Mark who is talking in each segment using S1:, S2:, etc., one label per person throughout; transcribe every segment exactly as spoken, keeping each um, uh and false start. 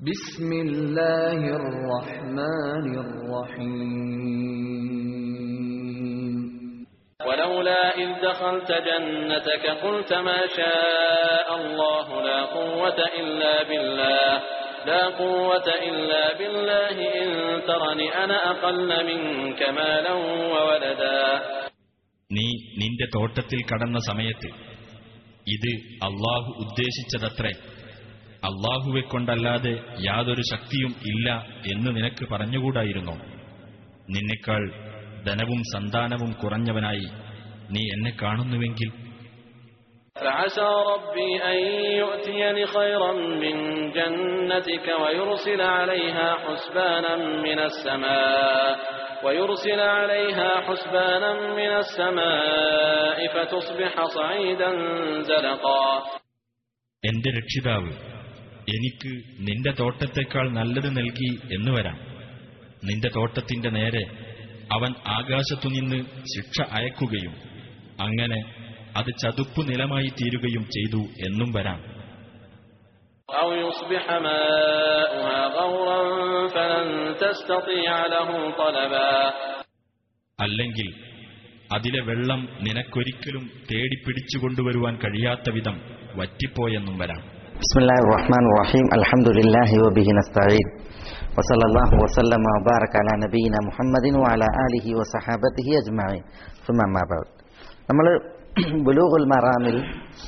S1: ബിസ്മില്ലാഹിർ റഹ്മാനിർ റഹീം.
S2: ولولا إذ دخلت جنتك قلت ما شاء الله لا قوة إلا بالله لا قوة إلا بالله إن ترني أنا أقل منك مالا وولدا.
S3: നീ നിന്റെ തോട്ടത്തിൽ കടന്ന സമയത്ത് ഇത് അള്ളാഹു ഉദ്ദേശിച്ചതത്രേ, അള്ളാഹുവെ കൊണ്ടല്ലാതെ യാതൊരു ശക്തിയും ഇല്ല എന്ന് നിനക്ക് പറഞ്ഞുകൂടായിരുന്നോ? നിന്നെക്കാൾ ധനവും സന്താനവും കുറഞ്ഞവനായി നീ എന്നെ കാണുന്നുവെങ്കിൽ
S2: فعسى ربي أن يؤتيني خيرا من جنتك ويرسل عليها حسبانا من السماء ويرسل عليها حسبانا من السماء فتصبح صعيدا زلقا.
S3: എന്റെ രക്ഷിതാവ് എനിക്ക് നിന്റെ തോട്ടത്തേക്കാൾ നല്ലത് നൽകി എന്നു വരാം. നിന്റെ തോട്ടത്തിന്റെ നേരെ അവൻ ആകാശത്തുനിന്ന് ശിക്ഷ അയക്കുകയും അങ്ങനെ അത് ചതുപ്പു നിലമായി തീരുകയും ചെയ്തു എന്നും വരാം. അല്ലെങ്കിൽ അതിലെ വെള്ളം നിനക്കൊരിക്കലും തേടിപ്പിടിച്ചുകൊണ്ടുവരുവാൻ കഴിയാത്ത വിധം വറ്റിപ്പോയെന്നും വരാം.
S4: ബിസ്മില്ലാഹിർ റഹ്മാനിർ റഹീം. അൽഹംദുലില്ലാഹി വബിഹി നസ്തഈൻ വസല്ലല്ലാഹു വസല്ലമ വബാറക അലാ നബിയിന മുഹമ്മദിൻ വഅലാ ആലിഹി വസഹബതിഹി അജ്മഈൻ. സുമ്മ അമ്മാ ബഅദ്. നമ്മൾ ബുലൂഗുൽ മറാമിൽ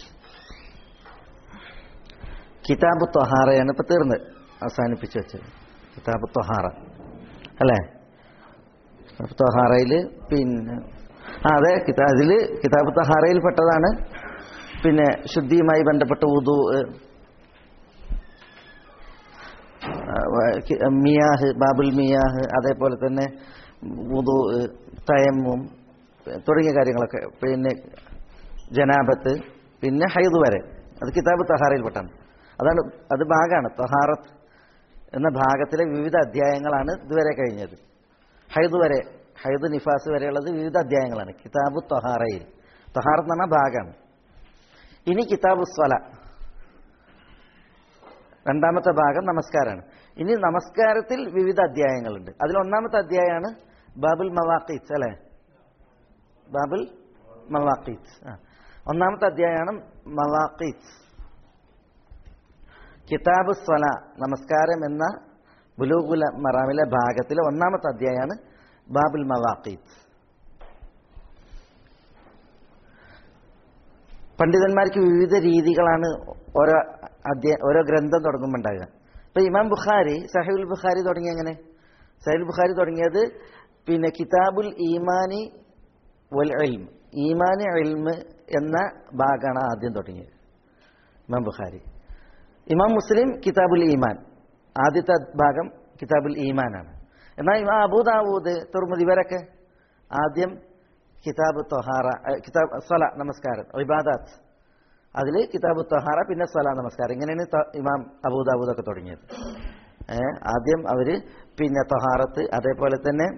S4: കിതാബ് ത്വഹാറയാണ് ഇപ്പോൾ തീർന്ന് അവസാനിപ്പിച്ചു വെച്ചത്. കിതാബ് ത്വഹാറ അല്ലേ? ത്വഹാറയിൽ പിന്നെ ആ അതെ അതിൽ കിതാബ് ത്വഹാറയിൽ പെട്ടതാണ് പിന്നെ ശുദ്ധിയുമായി ബന്ധപ്പെട്ട വുദൂ, മിയാഹ്, ബാബുൽ മിയാഹ്, അതേപോലെ തന്നെ വുദൂ, തയമ്മും തുടങ്ങിയ കാര്യങ്ങളൊക്കെ, പിന്നെ ജനാബത്ത്, പിന്നെ ഹൈദ് വരെ. അത് കിതാബ് തഹാറയിൽപ്പെട്ടാണ്. അതാണ് അത് ഭാഗമാണ്. തഹാറത്ത് എന്ന ഭാഗത്തിലെ വിവിധ അധ്യായങ്ങളാണ് ഇതുവരെ കഴിഞ്ഞത്. ഹൈദ് വരെ, ഹൈദ് നിഫാസ് വരെയുള്ളത് വിവിധ അധ്യായങ്ങളാണ് കിതാബ് തഹാറയിൽ. തഹാറത്ത് എന്ന് പറഞ്ഞ ഭാഗമാണ്. ഇനി കിതാബ് സ്വല, രണ്ടാമത്തെ ഭാഗം നമസ്കാരമാണ്. ഇനി നമസ്കാരത്തിൽ വിവിധ അധ്യായങ്ങളുണ്ട്. അതിൽ ഒന്നാമത്തെ അധ്യായമാണ് ബാബുൽ മവാഖീത്ത് അല്ലേ? ബാബുൽ മവാഖീത്ത്. ആ ഒന്നാമത്തെ അധ്യായമാണ് മവാഖീത്ത്. കിതാബ് സ്വല, നമസ്കാരം എന്ന ബുലൂഗുൽ മറാമിലെ ഭാഗത്തിലെ ഒന്നാമത്തെ അധ്യായമാണ് ബാബുൽ മവാഖീത്ത്. പണ്ഡിതന്മാർക്ക് വിവിധ രീതികളാണ് ഓരോ അധ്യായ ഓരോ ഗ്രന്ഥം തുടങ്ങുമ്പോൾ ഉണ്ടാകുക. ഇപ്പൊ ഇമാം ബുഖാരി സഹീഹുൽ ബുഖാരി തുടങ്ങിയ എങ്ങനെ? സഹീഹുൽ ബുഖാരി തുടങ്ങിയത് പിന്നെ കിതാബുൽ ഈമാനി വൽ ഇൽം, ഈമാനി ഇൽമ് എന്ന ഭാഗമാണ് ആദ്യം തുടങ്ങിയത് ഇമാം ബുഖാരി. ഇമാം മുസ്ലിം കിതാബുൽ ഈമാൻ, ആദ്യത്തെ ഭാഗം കിതാബുൽ ഈമാനാണ്. എന്നാൽ ഇമാം അബൂ ദാവൂദ്, തുർമുദി ഇവരൊക്കെ ആദ്യം കിതാബ് ത്വഹാറ, കിതാബ് സ്വല, നമസ്കാരം, ഇബാദാത്ത്, അതിൽ കിതാബ് ത്വഹാറ, പിന്നെ സ്വല, നമസ്കാരം, ഇങ്ങനെയാണ് ഇമാം അബൂ ദാവൂദൊക്കെ തുടങ്ങിയത്. ഏഹ് ആദ്യം അവര് പിന്നെ ത്വഹാറത്ത്, അതേപോലെ തന്നെ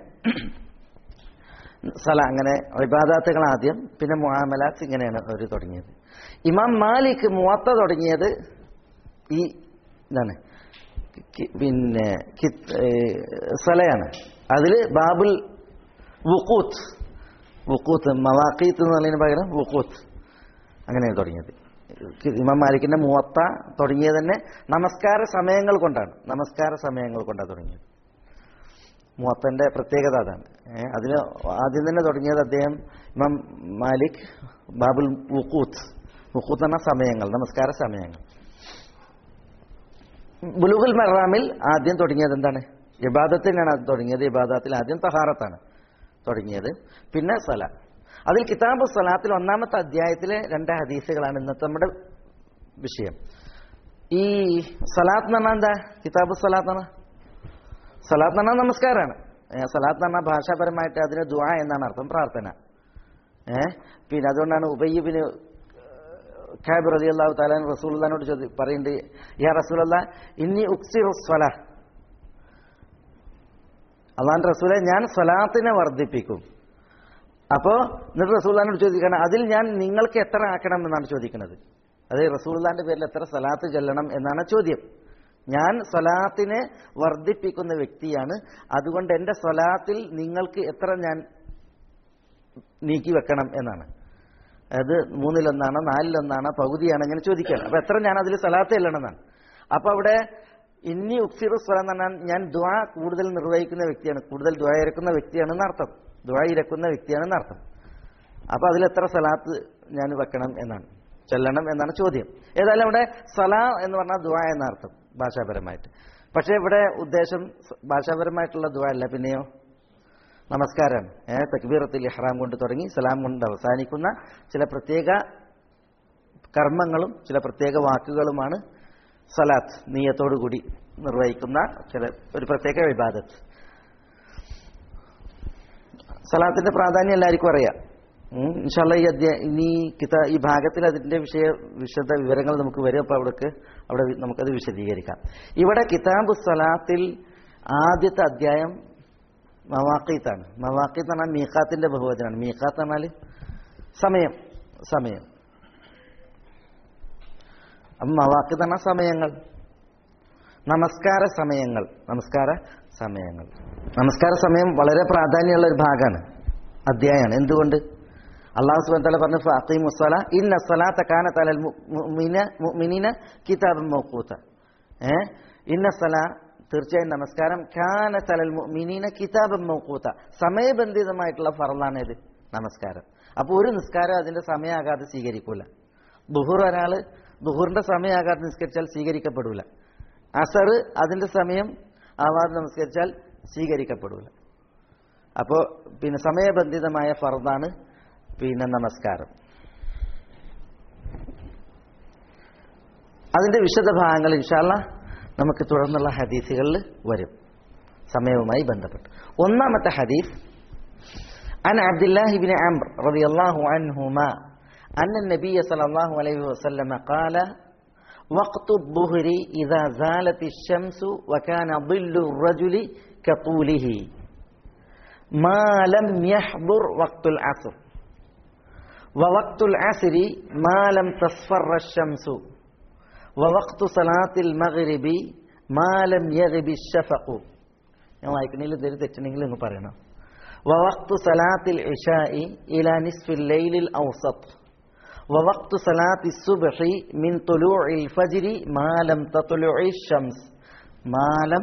S4: സ്വല, അങ്ങനെ ഇബാദാത്തുകൾ ആദ്യം, പിന്നെ മുആമലാത്ത്, ഇങ്ങനെയാണ് അവർ തുടങ്ങിയത്. ഇമാം മാലിക് മുവത്ത തുടങ്ങിയത് ഈ ഇതാണ്, പിന്നെ സ്വലയാണ്. അതിൽ ബാബുൽ വുഖൂത്ത്, വുഖൂത്ത് മവാഖീത്ത് എന്നുള്ളതിന് പകരം വുഖൂത്ത്, അങ്ങനെയാണ് തുടങ്ങിയത്. ഇമാം മാലിക്കിന്റെ മുവത്ത തുടങ്ങിയത് തന്നെ നമസ്കാര സമയങ്ങൾ കൊണ്ടാണ്, നമസ്കാര സമയങ്ങൾ കൊണ്ടാണ് തുടങ്ങിയത്. മുവത്തന്റെ പ്രത്യേകത അതാണ്. അതിന് ആദ്യം തന്നെ തുടങ്ങിയത് അദ്ദേഹം ഇമാം മാലിക് ബാബുൽ വുഖൂത്ത്, വുഖൂത്ത് എന്ന സമയങ്ങൾ, നമസ്കാര സമയങ്ങൾ. ബുലൂഗുൽ മറാമിൽ ആദ്യം തുടങ്ങിയത് എന്താണ്? ഇബാദത്തിനാണ് അത് തുടങ്ങിയത്. ഇബാദത്തിൽ ആദ്യം തഹാറത്താണ് തുടങ്ങിയത്, പിന്നെ സ്വല. അതിൽ കിതാബ് സ്വലാത്തിൽ ഒന്നാമത്തെ അധ്യായത്തിലെ രണ്ട് ഹദീസുകളാണ് ഇന്നത്തെ നമ്മുടെ വിഷയം. ഈ സ്വലാത്ത് എന്ന് പറഞ്ഞാൽ എന്താ? കിതാബ് സ്വലാത്ത് എന്ന് പറഞ്ഞാൽ, സ്വലാത്ത് എന്ന് പറഞ്ഞാൽ നമസ്കാരമാണ്. സ്വലാത്ത് എന്ന് പറഞ്ഞാൽ ഭാഷാപരമായിട്ട് അതിന് ദുആ എന്നാണ് അർത്ഥം, പ്രാർത്ഥന. ഏഹ് പിന്നെ അതുകൊണ്ടാണ് ഉബയ്യ് ബിൻ കഅബ് റളിയല്ലാഹു തആല റസൂലുള്ളാഹിനോട് ചോദി പറയുന്നുണ്ട്, യാ റസൂലല്ലാഹ് ഇന്നി ഉക്സിറു സ്വലാ, അള്ളാഹുവിന്റെ റസൂലെ ഞാൻ സ്വലാത്തിനെ വർദ്ധിപ്പിക്കും. അപ്പോൾ എന്നിട്ട് റസൂലുള്ളാഹിനോട് ചോദിക്കണം, അതിൽ ഞാൻ നിങ്ങൾക്ക് എത്ര ആക്കണം എന്നാണ് ചോദിക്കുന്നത്. അത് റസൂലുള്ളാഹിന്റെ പേരിൽ എത്ര സ്വലാത്ത് ചൊല്ലണം എന്നാണ് ചോദ്യം. ഞാൻ സ്വലാത്തിനെ വർദ്ധിപ്പിക്കുന്ന വ്യക്തിയാണ്. അതുകൊണ്ട് എൻ്റെ സ്വലാത്തിൽ നിങ്ങൾക്ക് എത്ര ഞാൻ നീക്കി വെക്കണം എന്നാണ്. അത് മൂന്നിലൊന്നാണോ നാലിലൊന്നാണോ പകുതിയാണോ ഇങ്ങനെ ചോദിക്കുകയാണ്. അപ്പൊ എത്ര ഞാൻ അതിൽ സ്വലാത്ത് ചെല്ലണമെന്നാണ്. അപ്പൊ അവിടെ ഇന്നി ഉക്സിറു സ്വലാം എന്ന് പറഞ്ഞാൽ ഞാൻ ദുആ കൂടുതൽ നിർവഹിക്കുന്ന വ്യക്തിയാണ്, കൂടുതൽ ദുആ ഇരക്കുന്ന വ്യക്തിയാണെന്ന് അർത്ഥം. ദുആ ഇരക്കുന്ന വ്യക്തിയാണെന്ന് അർത്ഥം. അപ്പൊ അതിലെത്ര സ്വലാത്ത് ഞാൻ വെക്കണം എന്നാണ്, ചെല്ലണം എന്നാണ് ചോദ്യം. ഏതായാലും ഇവിടെ സലാ എന്ന് പറഞ്ഞാൽ ദുആ എന്ന അർത്ഥം ഭാഷാപരമായിട്ട്. പക്ഷേ ഇവിടെ ഉദ്ദേശം ഭാഷാപരമായിട്ടുള്ള ദുആ അല്ല, പിന്നെയോ നമസ്കാരം. ഏഹ് തക്ബീറത്തുൽ ഇഹ്റാം കൊണ്ട് തുടങ്ങി സലാം കൊണ്ട് അവസാനിക്കുന്ന ചില പ്രത്യേക കർമ്മങ്ങളും ചില പ്രത്യേക വാക്കുകളുമാണ് സലാത്ത്, നിയ്യത്തോടുകൂടി നിർവഹിക്കുന്ന ചില ഒരു പ്രത്യേക ഇബാദത്ത്. സലാത്തിന്റെ പ്രാധാന്യം എല്ലാവർക്കും അറിയാം. ഇൻഷാ അല്ലാഹ് ഈ അധ്യായ ഇനി കിതാ ഈ ഭാഗത്തിൽ അതിന്റെ വിഷയ വിശദ വിവരങ്ങൾ നമുക്ക് വരും. അപ്പോൾ അവിടേക്ക് അവിടെ നമുക്കത് വിശദീകരിക്കാം. ഇവിടെ കിതാബു സലാത്തിൽ ആദ്യത്തെ അധ്യായം മവാഖീത്താണ്. മവാഖീത്ത് പറഞ്ഞാൽ മീഖാത്തിന്റെ ബഹുവചനാണ്. മീഖാത്ത് പറഞ്ഞാൽ സമയം, സമയം. അപ്പം മവാഖീത്ത് പറഞ്ഞാൽ സമയങ്ങൾ, നമസ്കാര സമയങ്ങൾ, നമസ്കാര സമയങ്ങൾ. നമസ്കാര സമയം വളരെ പ്രാധാന്യമുള്ള ഒരു ഭാഗമാണ്, അധ്യായമാണ്. എന്തുകൊണ്ട്? അല്ലാഹു സുബ്ഹാനഹു വ തആല പറഞ്ഞു ഫഅഖീമുസ് സ്വലാ ഇന്ന സ്വലാത്ത കാനത അലൽ മുഅ്മിനീന കിതാബൻ മൗഖൂത. ഏ ഇന്ന സ്വലാ തീർച്ചയായും നമസ്കാരം കാനത അലൽ മുഅ്മിനീന കിതാബൻ മൗഖൂത, സമയബന്ധിതമായിട്ടുള്ള ഫർളാണ് ഇത് നമസ്കാരം. അപ്പോൾ ഒരു നിസ്കാരം അതിന്റെ സമയമാകാതെ സ്വീകരിക്കൂല. ദുഹൂർ ഒരാൾ ദുഹൂറിന്റെ സമയമാകാതെ നിസ്കരിച്ചാൽ സ്വീകരിക്കപ്പെടൂല. അസർ അതിന്റെ സമയം ആവാതെ നമസ്കരിച്ചാൽ സ്വീകരിക്കപ്പെടൂല. അപ്പോൾ പിന്നെ സമയബന്ധിതമായ ഫർദാണ് പിന്നെ നമസ്കാരം. അതിന്റെ വിശദ ഭാഗങ്ങൾ ഇൻഷാ അല്ലാഹ് നമുക്ക് തുടർന്നുള്ള ഹദീസുകളിൽ വരും സമയവുമായി ബന്ധപ്പെട്ട്. ഒന്നാമത്തെ ഹദീസ് അൻ അബ്ദുല്ലാഹി ഇബ്നു അംർ റളിയല്ലാഹു അൻഹുമാ അന്ന നബിയ സല്ലല്ലാഹു അലൈഹി വസല്ലം ഖാല വഖ്തു الظുഹ്രി ഇദാ സാലത്തി الشمس وكان ظل الرجل كطوله ما لم يحضر وقت العصر ووقت العصر ما لم تصفر الشمس ووقت صلاة المغرب ما لم يغب الشفق. ഞാൻ വായിക്കണേൽ എന്തെങ്കിലും തെറ്റണമെങ്കിൽ നിങ്ങൾ പറയണം. ووقت صلاة العشاء إلى نصف الليل الأوسط ووقت صلاة الصبح من طلوع الفجر ما لم تطلع الشمس ما لم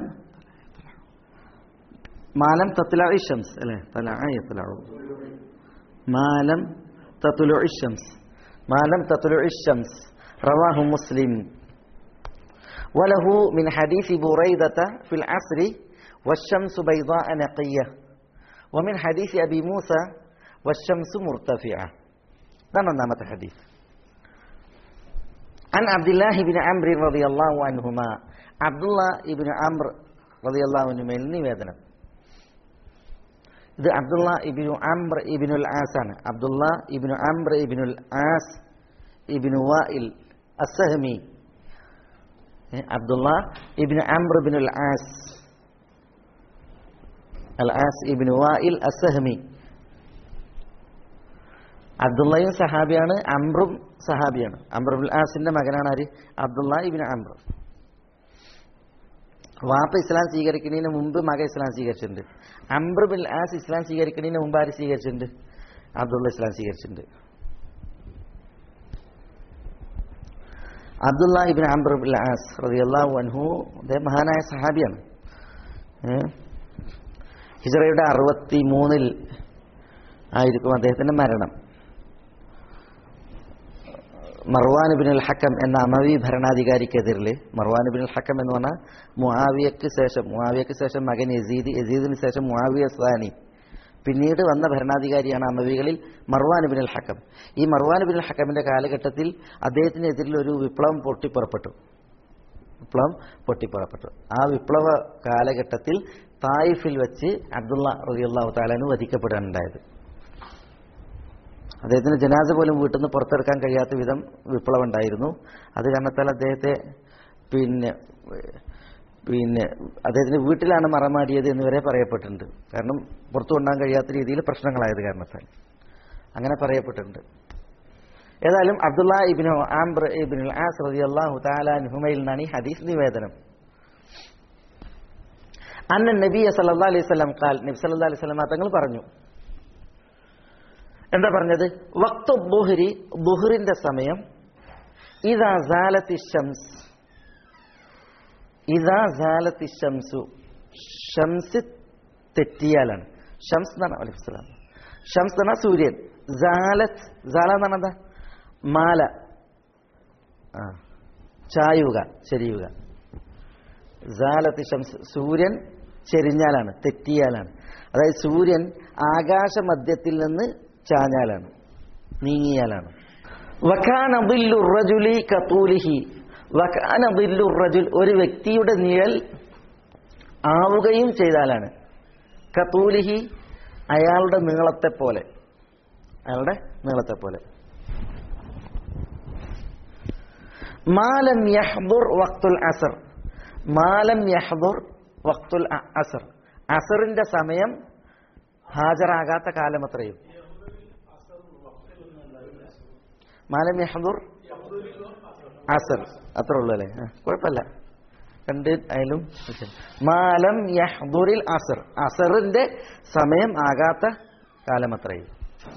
S4: ما لم تطلع الشمس لا طلع يطلع ما لم تطلع الشمس ما لم تطلع الشمس رواه مسلم وله من حديث بريدة في العصر والشمس بيضاء نقية ومن حديث أبي موسى والشمس مرتفعة. نمت حديث عن عبد الله بن عمرو رضي الله عنهما عبد الله بن عمرو رضي الله عنهما നിവേദനം. ഇത് Abdullah Ibnu Amr Ibnul As ആണ്. Abdullah Ibnu Amr Ibnul As Ibnu Wail Assahmi. Abdullah Ibnu Amr Ibnul As Al As Ibnu Wail Assahmi. അബ്ദുള്ളയും സഹാബിയാണ്, അംറും സഹാബിയാണ്. അംർ ഇബ്നുൽ ആസിന്റെ മകനാണ് ആര്? അബ്ദുള്ള ഇബ്നു അംർ. വാപ്പ ഇസ്ലാം സ്വീകരിക്കുന്നതിന് മുമ്പ് മകൻ ഇസ്ലാം സ്വീകരിച്ചിട്ടുണ്ട്. അംർ ഇബ്നുൽ ആസ് ഇസ്ലാം സ്വീകരിക്കുന്നതിന് മുമ്പ് ആര് സ്വീകരിച്ചിട്ടുണ്ട്? അബ്ദുള്ള ഇസ്ലാം സ്വീകരിച്ചിട്ടുണ്ട്. Abdullah Ibnu Amr Ibnul As റളിയല്ലാഹു അൻഹു അദ്ദേഹം മഹാനായ സഹാബിയാണ്. ഹിജ്റയുടെ അറുപത്തി മൂന്നിൽ ആയിരിക്കും അദ്ദേഹത്തിന്റെ മരണം. മർവാൻ ഇബ്നുൽ ഹക്കം എന്ന അമവി ഭരണാധികാരിക്കെതിരിൽ, മർവാൻ ഇബ്നുൽ ഹക്കം എന്ന് പറഞ്ഞാൽ മുആവിയയ്ക്ക് ശേഷം മുആവിയയ്ക്ക് ശേഷം മകൻ യസീദ്, യസീദിന് ശേഷം മുആവിയ സാനി, പിന്നീട് വന്ന ഭരണാധികാരിയാണ് അമവികളിൽ മർവാൻ ഇബ്നുൽ ഹക്കം. ഈ മർവാൻ ഇബ്നുൽ ഹക്കമിന്റെ കാലഘട്ടത്തിൽ അദ്ദേഹത്തിനെതിരിൽ ഒരു വിപ്ലവം പൊട്ടിപ്പുറപ്പെട്ടു വിപ്ലവം പൊട്ടിപ്പുറപ്പെട്ടു ആ വിപ്ലവ കാലഘട്ടത്തിൽ തായിഫിൽ വെച്ച് അബ്ദുള്ള റളിയല്ലാഹു തആല അൻഹു വധിക്കപ്പെടാനുണ്ടായത്. അദ്ദേഹത്തിന് ജനാസ പോലും വീട്ടിൽ നിന്ന് പുറത്തെടുക്കാൻ കഴിയാത്ത വിധം വിപ്ലവം ഉണ്ടായിരുന്നു. അത് കാരണത്താൽ അദ്ദേഹത്തെ പിന്നെ പിന്നെ അദ്ദേഹത്തിന്റെ വീട്ടിലാണ് മറമാടിയത് എന്നിവരെ പറയപ്പെട്ടിട്ടുണ്ട്. കാരണം പുറത്തു കൊണ്ടുപോകാൻ കഴിയാത്ത രീതിയിൽ പ്രശ്നങ്ങളായത് കാരണത്താൽ അങ്ങനെ പറയപ്പെട്ടിട്ടുണ്ട്. ഏതായാലും Abdullah Ibnu Amr Ibnul As റളിയല്ലാഹു തആല അൻഹുമയിൽ നിന്നാണ് ഈ ഹദീസ് നിവേദനം. അന്ന നബി സല്ലല്ലാഹു അലൈഹി വസല്ലം ഖാൽ നബി സല്ലല്ലാഹു അലൈഹി വസല്ലം തങ്ങൾ പറഞ്ഞു. എന്താ പറഞ്ഞത്? വഖ്തു ദുഹ്രി, ദുഹ്റിന്റെ സമയം, ഇദാ സാലത്തി ശംസ്, ഇദാ സാലത്തി ശംസു, ഷംസ് തെറ്റിയാലാണ്. ഷംസ് എന്നാണ് അലൈഹി സ്വലാം. ഷംസ് എന്നാ സൂര്യൻ. സാലത്ത്, സാല എന്നാണ് എന്താ? മാല, ആ ചായുക, ചെരിയുക. സാലത്തി ഷംസ്, സൂര്യൻ ചെരിഞ്ഞാലാണ്, തെറ്റിയാലാണ്. അതായത് സൂര്യൻ ആകാശമധ്യത്തിൽ നിന്ന് ചാഞ്ഞാലാണ്, നീങ്ങിയാലാണ്. വകാന ദില്ലു റജുലി കതൂലിഹി, വകാന ദില്ലു റജുൽ, ഒരു വ്യക്തിയുടെ നിഴൽ ആവുകയും ചെയ്താലാണ്. കതൂലിഹി, അയാളുടെ നീളത്തെ പോലെ, അയാളുടെ നീളത്തെ പോലെ. മാലം യഹ്ദുർ വഖ്തുൽ അസ്ർ, മാലം യഹ്ദുർ വഖ്തുൽ അസ്ർ, അസറിന്റെ സമയം ഹാജരാകാത്ത കാലം അത്രയും. മാലം യഹ്ദുർ അസർ, അത്ര ഉള്ളൂ അല്ലേ? കുഴപ്പമില്ല, രണ്ട് ആയാലും. മാലം യഹ്ദുറിൽ അസർ, അസറിന്റെ സമയം ആകാത്ത കാലം അത്രയും.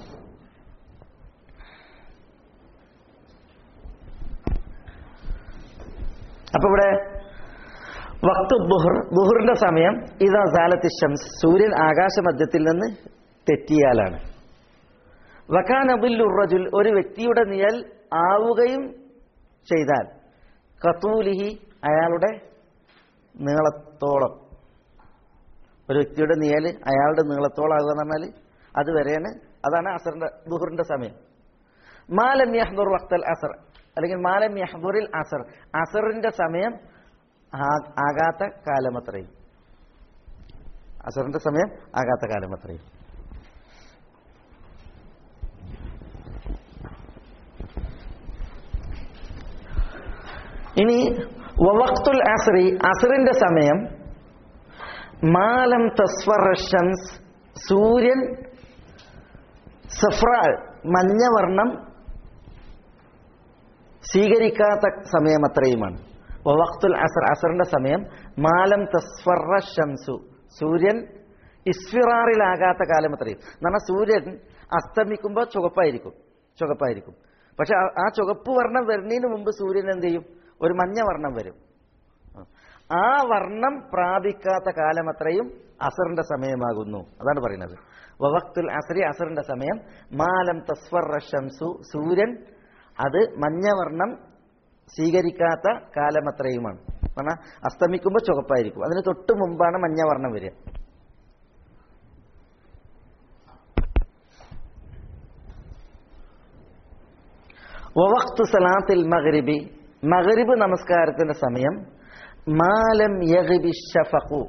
S4: അപ്പൊ ഇവിടെ വഖ്തു ദുഹർ, ദുഹറിന്റെ സമയം ഇദാ സാലത്തി ശംസ്, സൂര്യൻ ആകാശമധ്യത്തിൽ നിന്ന് തെറ്റിയാലാണ്. വകാന ദില്ലു റജുൽ, ഒരു വ്യക്തിയുടെ നിഴൽ ആവുകയും ചെയ്താൽ, ഖതൂലിഹി, അയാളുടെ നീളത്തോളം. ഒരു വ്യക്തിയുടെ നിഴൽ അയാളുടെ നീളത്തോളം ആകുക എന്ന് പറഞ്ഞാൽ അതുവരെയാണ്, അതാണ് അസറിന്റെ ദുഹറിന്റെ സമയം. മാലം യഹ്ദുർ വഖ്തൽ അസർ, അല്ലെങ്കിൽ മാലം യഹ്ദുറിൽ അസർ, അസറിന്റെ സമയം ആകാത്ത കാലമത്രയും, അസറിന്റെ സമയം ആകാത്ത കാലമത്രയും. ഇനി വഖ്തുൽ അസ്രി, അസറിന്റെ സമയം, മാലം തസ്ഫർ ഷംസ്, സൂര്യൻ സഫ്ര, മഞ്ഞവർണ്ണം സ്വീകരിക്കാത്ത സമയം അത്രയുമാണ്. വഖ്തുൽ അസ്ർ, അസറിന്റെ സമയം, മാലം തസ്ഫർ ഷംസു, സൂര്യൻ ഇസ്ഫിറാറിലാകാത്ത കാലം അത്രയും. എന്നാൽ സൂര്യൻ അസ്തമിക്കുമ്പോൾ ചുവപ്പായിരിക്കും, ചുവപ്പായിരിക്കും. പക്ഷെ ആ ചുവപ്പ് വർണ്ണം വരുന്നതിന് മുമ്പ് സൂര്യൻ എന്ത് ചെയ്യും? ഒരു മഞ്ഞ വർണ്ണം വരും. ആ വർണ്ണം പ്രാപിക്കാത്ത കാലം അത്രയും അസറിന്റെ സമയമാകുന്നു. അതാണ് പറയുന്നത്. വഖ്തുൽ അസ്രി, അസറിന്റെ സമയം, മാലം തസ്ഫർ ഷംസു, സൂര്യൻ അത് മഞ്ഞവർണ്ണം സ്വീകരിക്കാത്ത കാലമത്രയുമാണ്. കാരണം അസ്തമിക്കുമ്പോൾ ചുവപ്പായിരിക്കും, അതിന് തൊട്ട് മുമ്പാണ് മഞ്ഞവർണ്ണം വരിക. വഖ്തു സലാത്തിൽ മഗ്രിബി, മഗ്രിബ് നമസ്കാരത്തിന്റെ സമയം, മാലം യഗ്ബി ശഫഖു,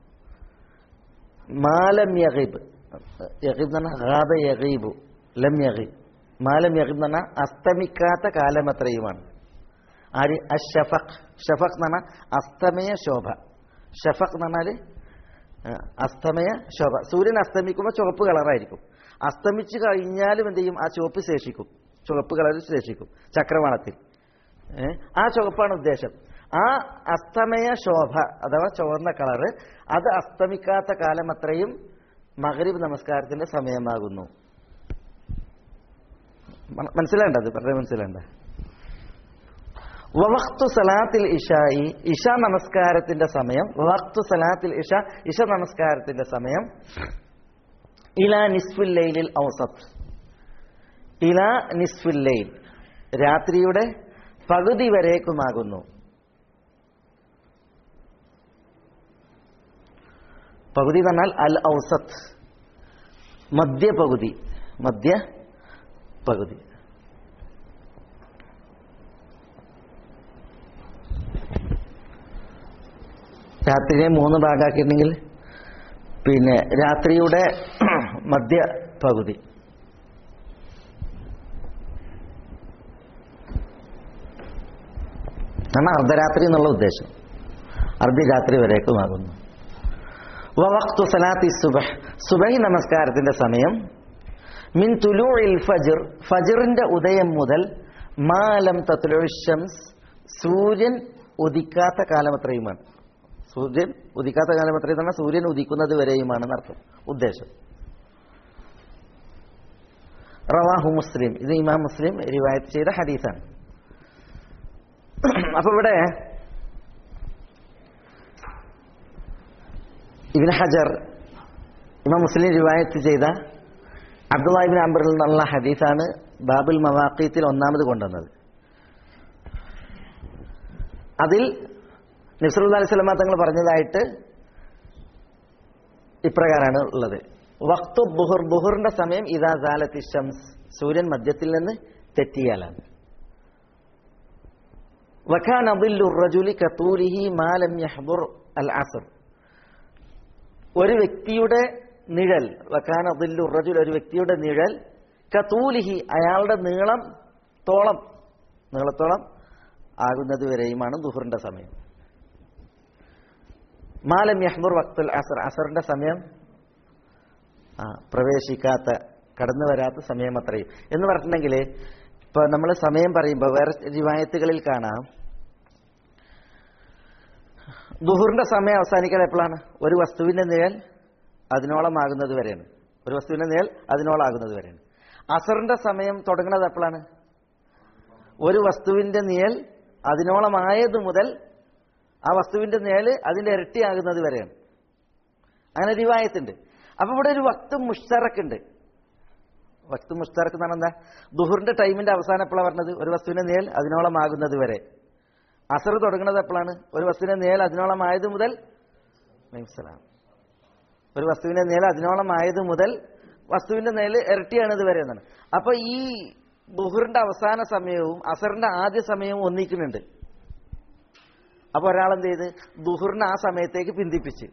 S4: മാലം യഗ്ബ്, യഗ്ബ് എന്ന് പറഞ്ഞാൽ ഗാബ യഗ്ബു, ലം യഗ്ബ്, മാലം യഗ്ബ് എന്ന് പറഞ്ഞാൽ അസ്തമിക്കാത്ത കാലമത്രയുമാണ്. ആര്? അഷഫഖ്, ഷഫഖ് എന്ന് പറഞ്ഞാൽ അസ്തമയ ശോഭ. ഷഫഖ് എന്ന് പറഞ്ഞാൽ അസ്തമയ ശോഭ. സൂര്യൻ അസ്തമിക്കുമ്പോൾ ചുവപ്പ് കളറായിരിക്കും, അസ്തമിച്ചു കഴിഞ്ഞാലും എന്ത് ചെയ്യും? ആ ചുവപ്പ് ശേഷിക്കും, ചുവപ്പ് കളർ ശേഷിക്കും ചക്രവാളത്തിൽ. ആ ചുവപ്പാണ് ഉദ്ദേശം. ആ അസ്തമയ ശോഭ അഥവാ ചുവന്ന കളറ് അത് അസ്തമിക്കാത്ത കാലം അത്രയും മഗ്രിബ് നമസ്കാരത്തിന്റെ സമയമാകുന്നു. മനസ്സിലാണ്ടത്? പറഞ്ഞത് മനസ്സിലാണ്ട? വഖ്തു സലാത്തിൽ ഇശായി, ഇശ നമസ്കാരത്തിന്റെ സമയം, വഖ്തു സലാത്തിൽ ഇശ, ഇശ നമസ്കാരത്തിന്റെ സമയം, ഇലാ നിസ്ഫുൽ ലൈലിൽ ഔസത്ത്, ഇലാ നിസ്ഫുൽ ലൈൽ, രാത്രിയുടെ പകുതി വരേക്കുമാകുന്നു. പകുതി എന്ന് പറഞ്ഞാൽ അൽ ഔസത്ത്, മധ്യ പകുതി, മധ്യ പകുതി. രാത്രിയെ മൂന്ന് ഭാഗമാക്കിയിട്ടുണ്ടെങ്കിൽ പിന്നെ രാത്രിയുടെ മധ്യ പകുതി. ആണ് അർദ്ധരാത്രി എന്നുള്ള ഉദ്ദേശം, അർദ്ധരാത്രി വരേക്കുമാകുന്നു. വഖ്തു സലാത്തി സുബഹ്, സുബഹി നമസ്കാരത്തിന്റെ സമയം, മിൻ തുലൂഇൽ ഫജ്ർ, ഫജ്റിന്റെ ഉദയം മുതൽ, മാലം തത്ലുഉ ശംസ്, സൂര്യൻ ഉദിക്കാത്ത കാലമത്രയുമാണ്. സൂര്യൻ ഉദിക്കാത്ത കാലം എത്രയും തന്നെ സൂര്യൻ ഉദിക്കുന്നത് വരെയുമാണ് അർത്ഥം ഉദ്ദേശം. റവാഹു മുസ്ലിം, ഇത് ഇമാം മുസ്ലിം റിവായത്ത് ചെയ്ത ഹദീസാണ്. അപ്പൊ ഇവിടെ ഇബ്നു ഹജർ ഇമാം മുസ്ലിം റിവായത്ത് ചെയ്ത അബ്ദുല്ലാഹി ഇബ്നു അംറിൽ നിന്നുള്ള ഹദീസാണ് ബാബുൽ മവാഖീത്തിൽ ഒന്നാമത് കൊണ്ടുവന്നത്. അതിൽ നബി സല്ലല്ലാഹു അലൈഹി വസല്ലം തങ്ങൾ പറഞ്ഞതായിട്ട് ഇപ്രകാരമാണ് ഉള്ളത്. വഖ്തു ബുഹുർ, ബുഹുറിന്റെ സമയം ഇദാ സാലത്തി ശംസ്, സൂര്യൻ മധ്യത്തിൽ നിന്ന് തെറ്റിയാലാണ്. വകാന ദില്ലു റജുലി കതൂലിഹി മാ ലം യഹ്ദുർ അൽ അസ്ർ, ഒരു വ്യക്തിയുടെ നിഴൽ, വകാന ദില്ലു റജുൽ, ഒരു വ്യക്തിയുടെ നിഴൽ, കതൂലിഹി അയാളുടെ നീളം തോളം നീളത്തോളം ആകുന്നത് വരെയുമാണ് ദുഹറിന്റെ സമയം. മാ ലം യഹ്ദുർ വഖ്തുൽ അസ്ർ, അസ്റിന്റെ സമയം ആ പ്രവേശിക്കാത്ത കടന്നു വരാത്ത സമയം അത്രയും എന്ന് പറഞ്ഞിട്ടുണ്ടെങ്കിൽ, ഇപ്പൊ നമ്മൾ സമയം പറയുമ്പോൾ വേറെ റിവായത്തുകളിൽ കാണാം ദുഹറിന്റെ സമയം അവസാനിക്കാൻ എപ്പോഴാണ്? ഒരു വസ്തുവിന്റെ നിഴൽ അതിനോളം ആകുന്നത് വരെയാണ്. ഒരു വസ്തുവിന്റെ നിഴൽ അതിനോളം ആകുന്നത് വരെയാണ്. അസറിന്റെ സമയം തുടങ്ങുന്നത് എപ്പോഴാണ്? ഒരു വസ്തുവിന്റെ നിഴൽ അതിനോളമായത് മുതൽ ആ വസ്തുവിന്റെ നിഴൽ അതിന്റെ ഇരട്ടിയാകുന്നത് വരെയാണ്. അങ്ങനെ റിവായത്തുണ്ട്. അപ്പൊ ഇവിടെ ഒരു വക്ത് മുഷ്തറക്ക് ഉണ്ട്. വക്ത് മുഷ്തറക്ക് എന്ന് പറഞ്ഞാൽ എന്താ? ദുഹറിന്റെ ടൈമിന്റെ അവസാനം എപ്പോഴാണ് പറഞ്ഞത്? ഒരു വസ്തുവിന്റെ നിഴൽ അതിനോളം ആകുന്നത് വരെ. അസർ തുടങ്ങുന്നത് എപ്പോഴാണ്? ഒരു വസ്തുവിന്റെ നിഴൽ അതിനോളം ആയത് മുതൽ ഒരു വസ്തുവിന്റെ നിഴൽ അതിനോളം ആയത് മുതൽ വസ്തുവിന്റെ നിഴൽ ഇരട്ടിയാണിത് വരെ എന്നാണ്. അപ്പൊ ഈ ദുഹറിന്റെ അവസാന സമയവും അസറിന്റെ ആദ്യ സമയവും ഒന്നിക്കുന്നുണ്ട്. അപ്പൊ ഒരാളെന്ത് ചെയ്ത് ദുഹറിനെ ആ സമയത്തേക്ക് പിന്തിപ്പിച്ച്,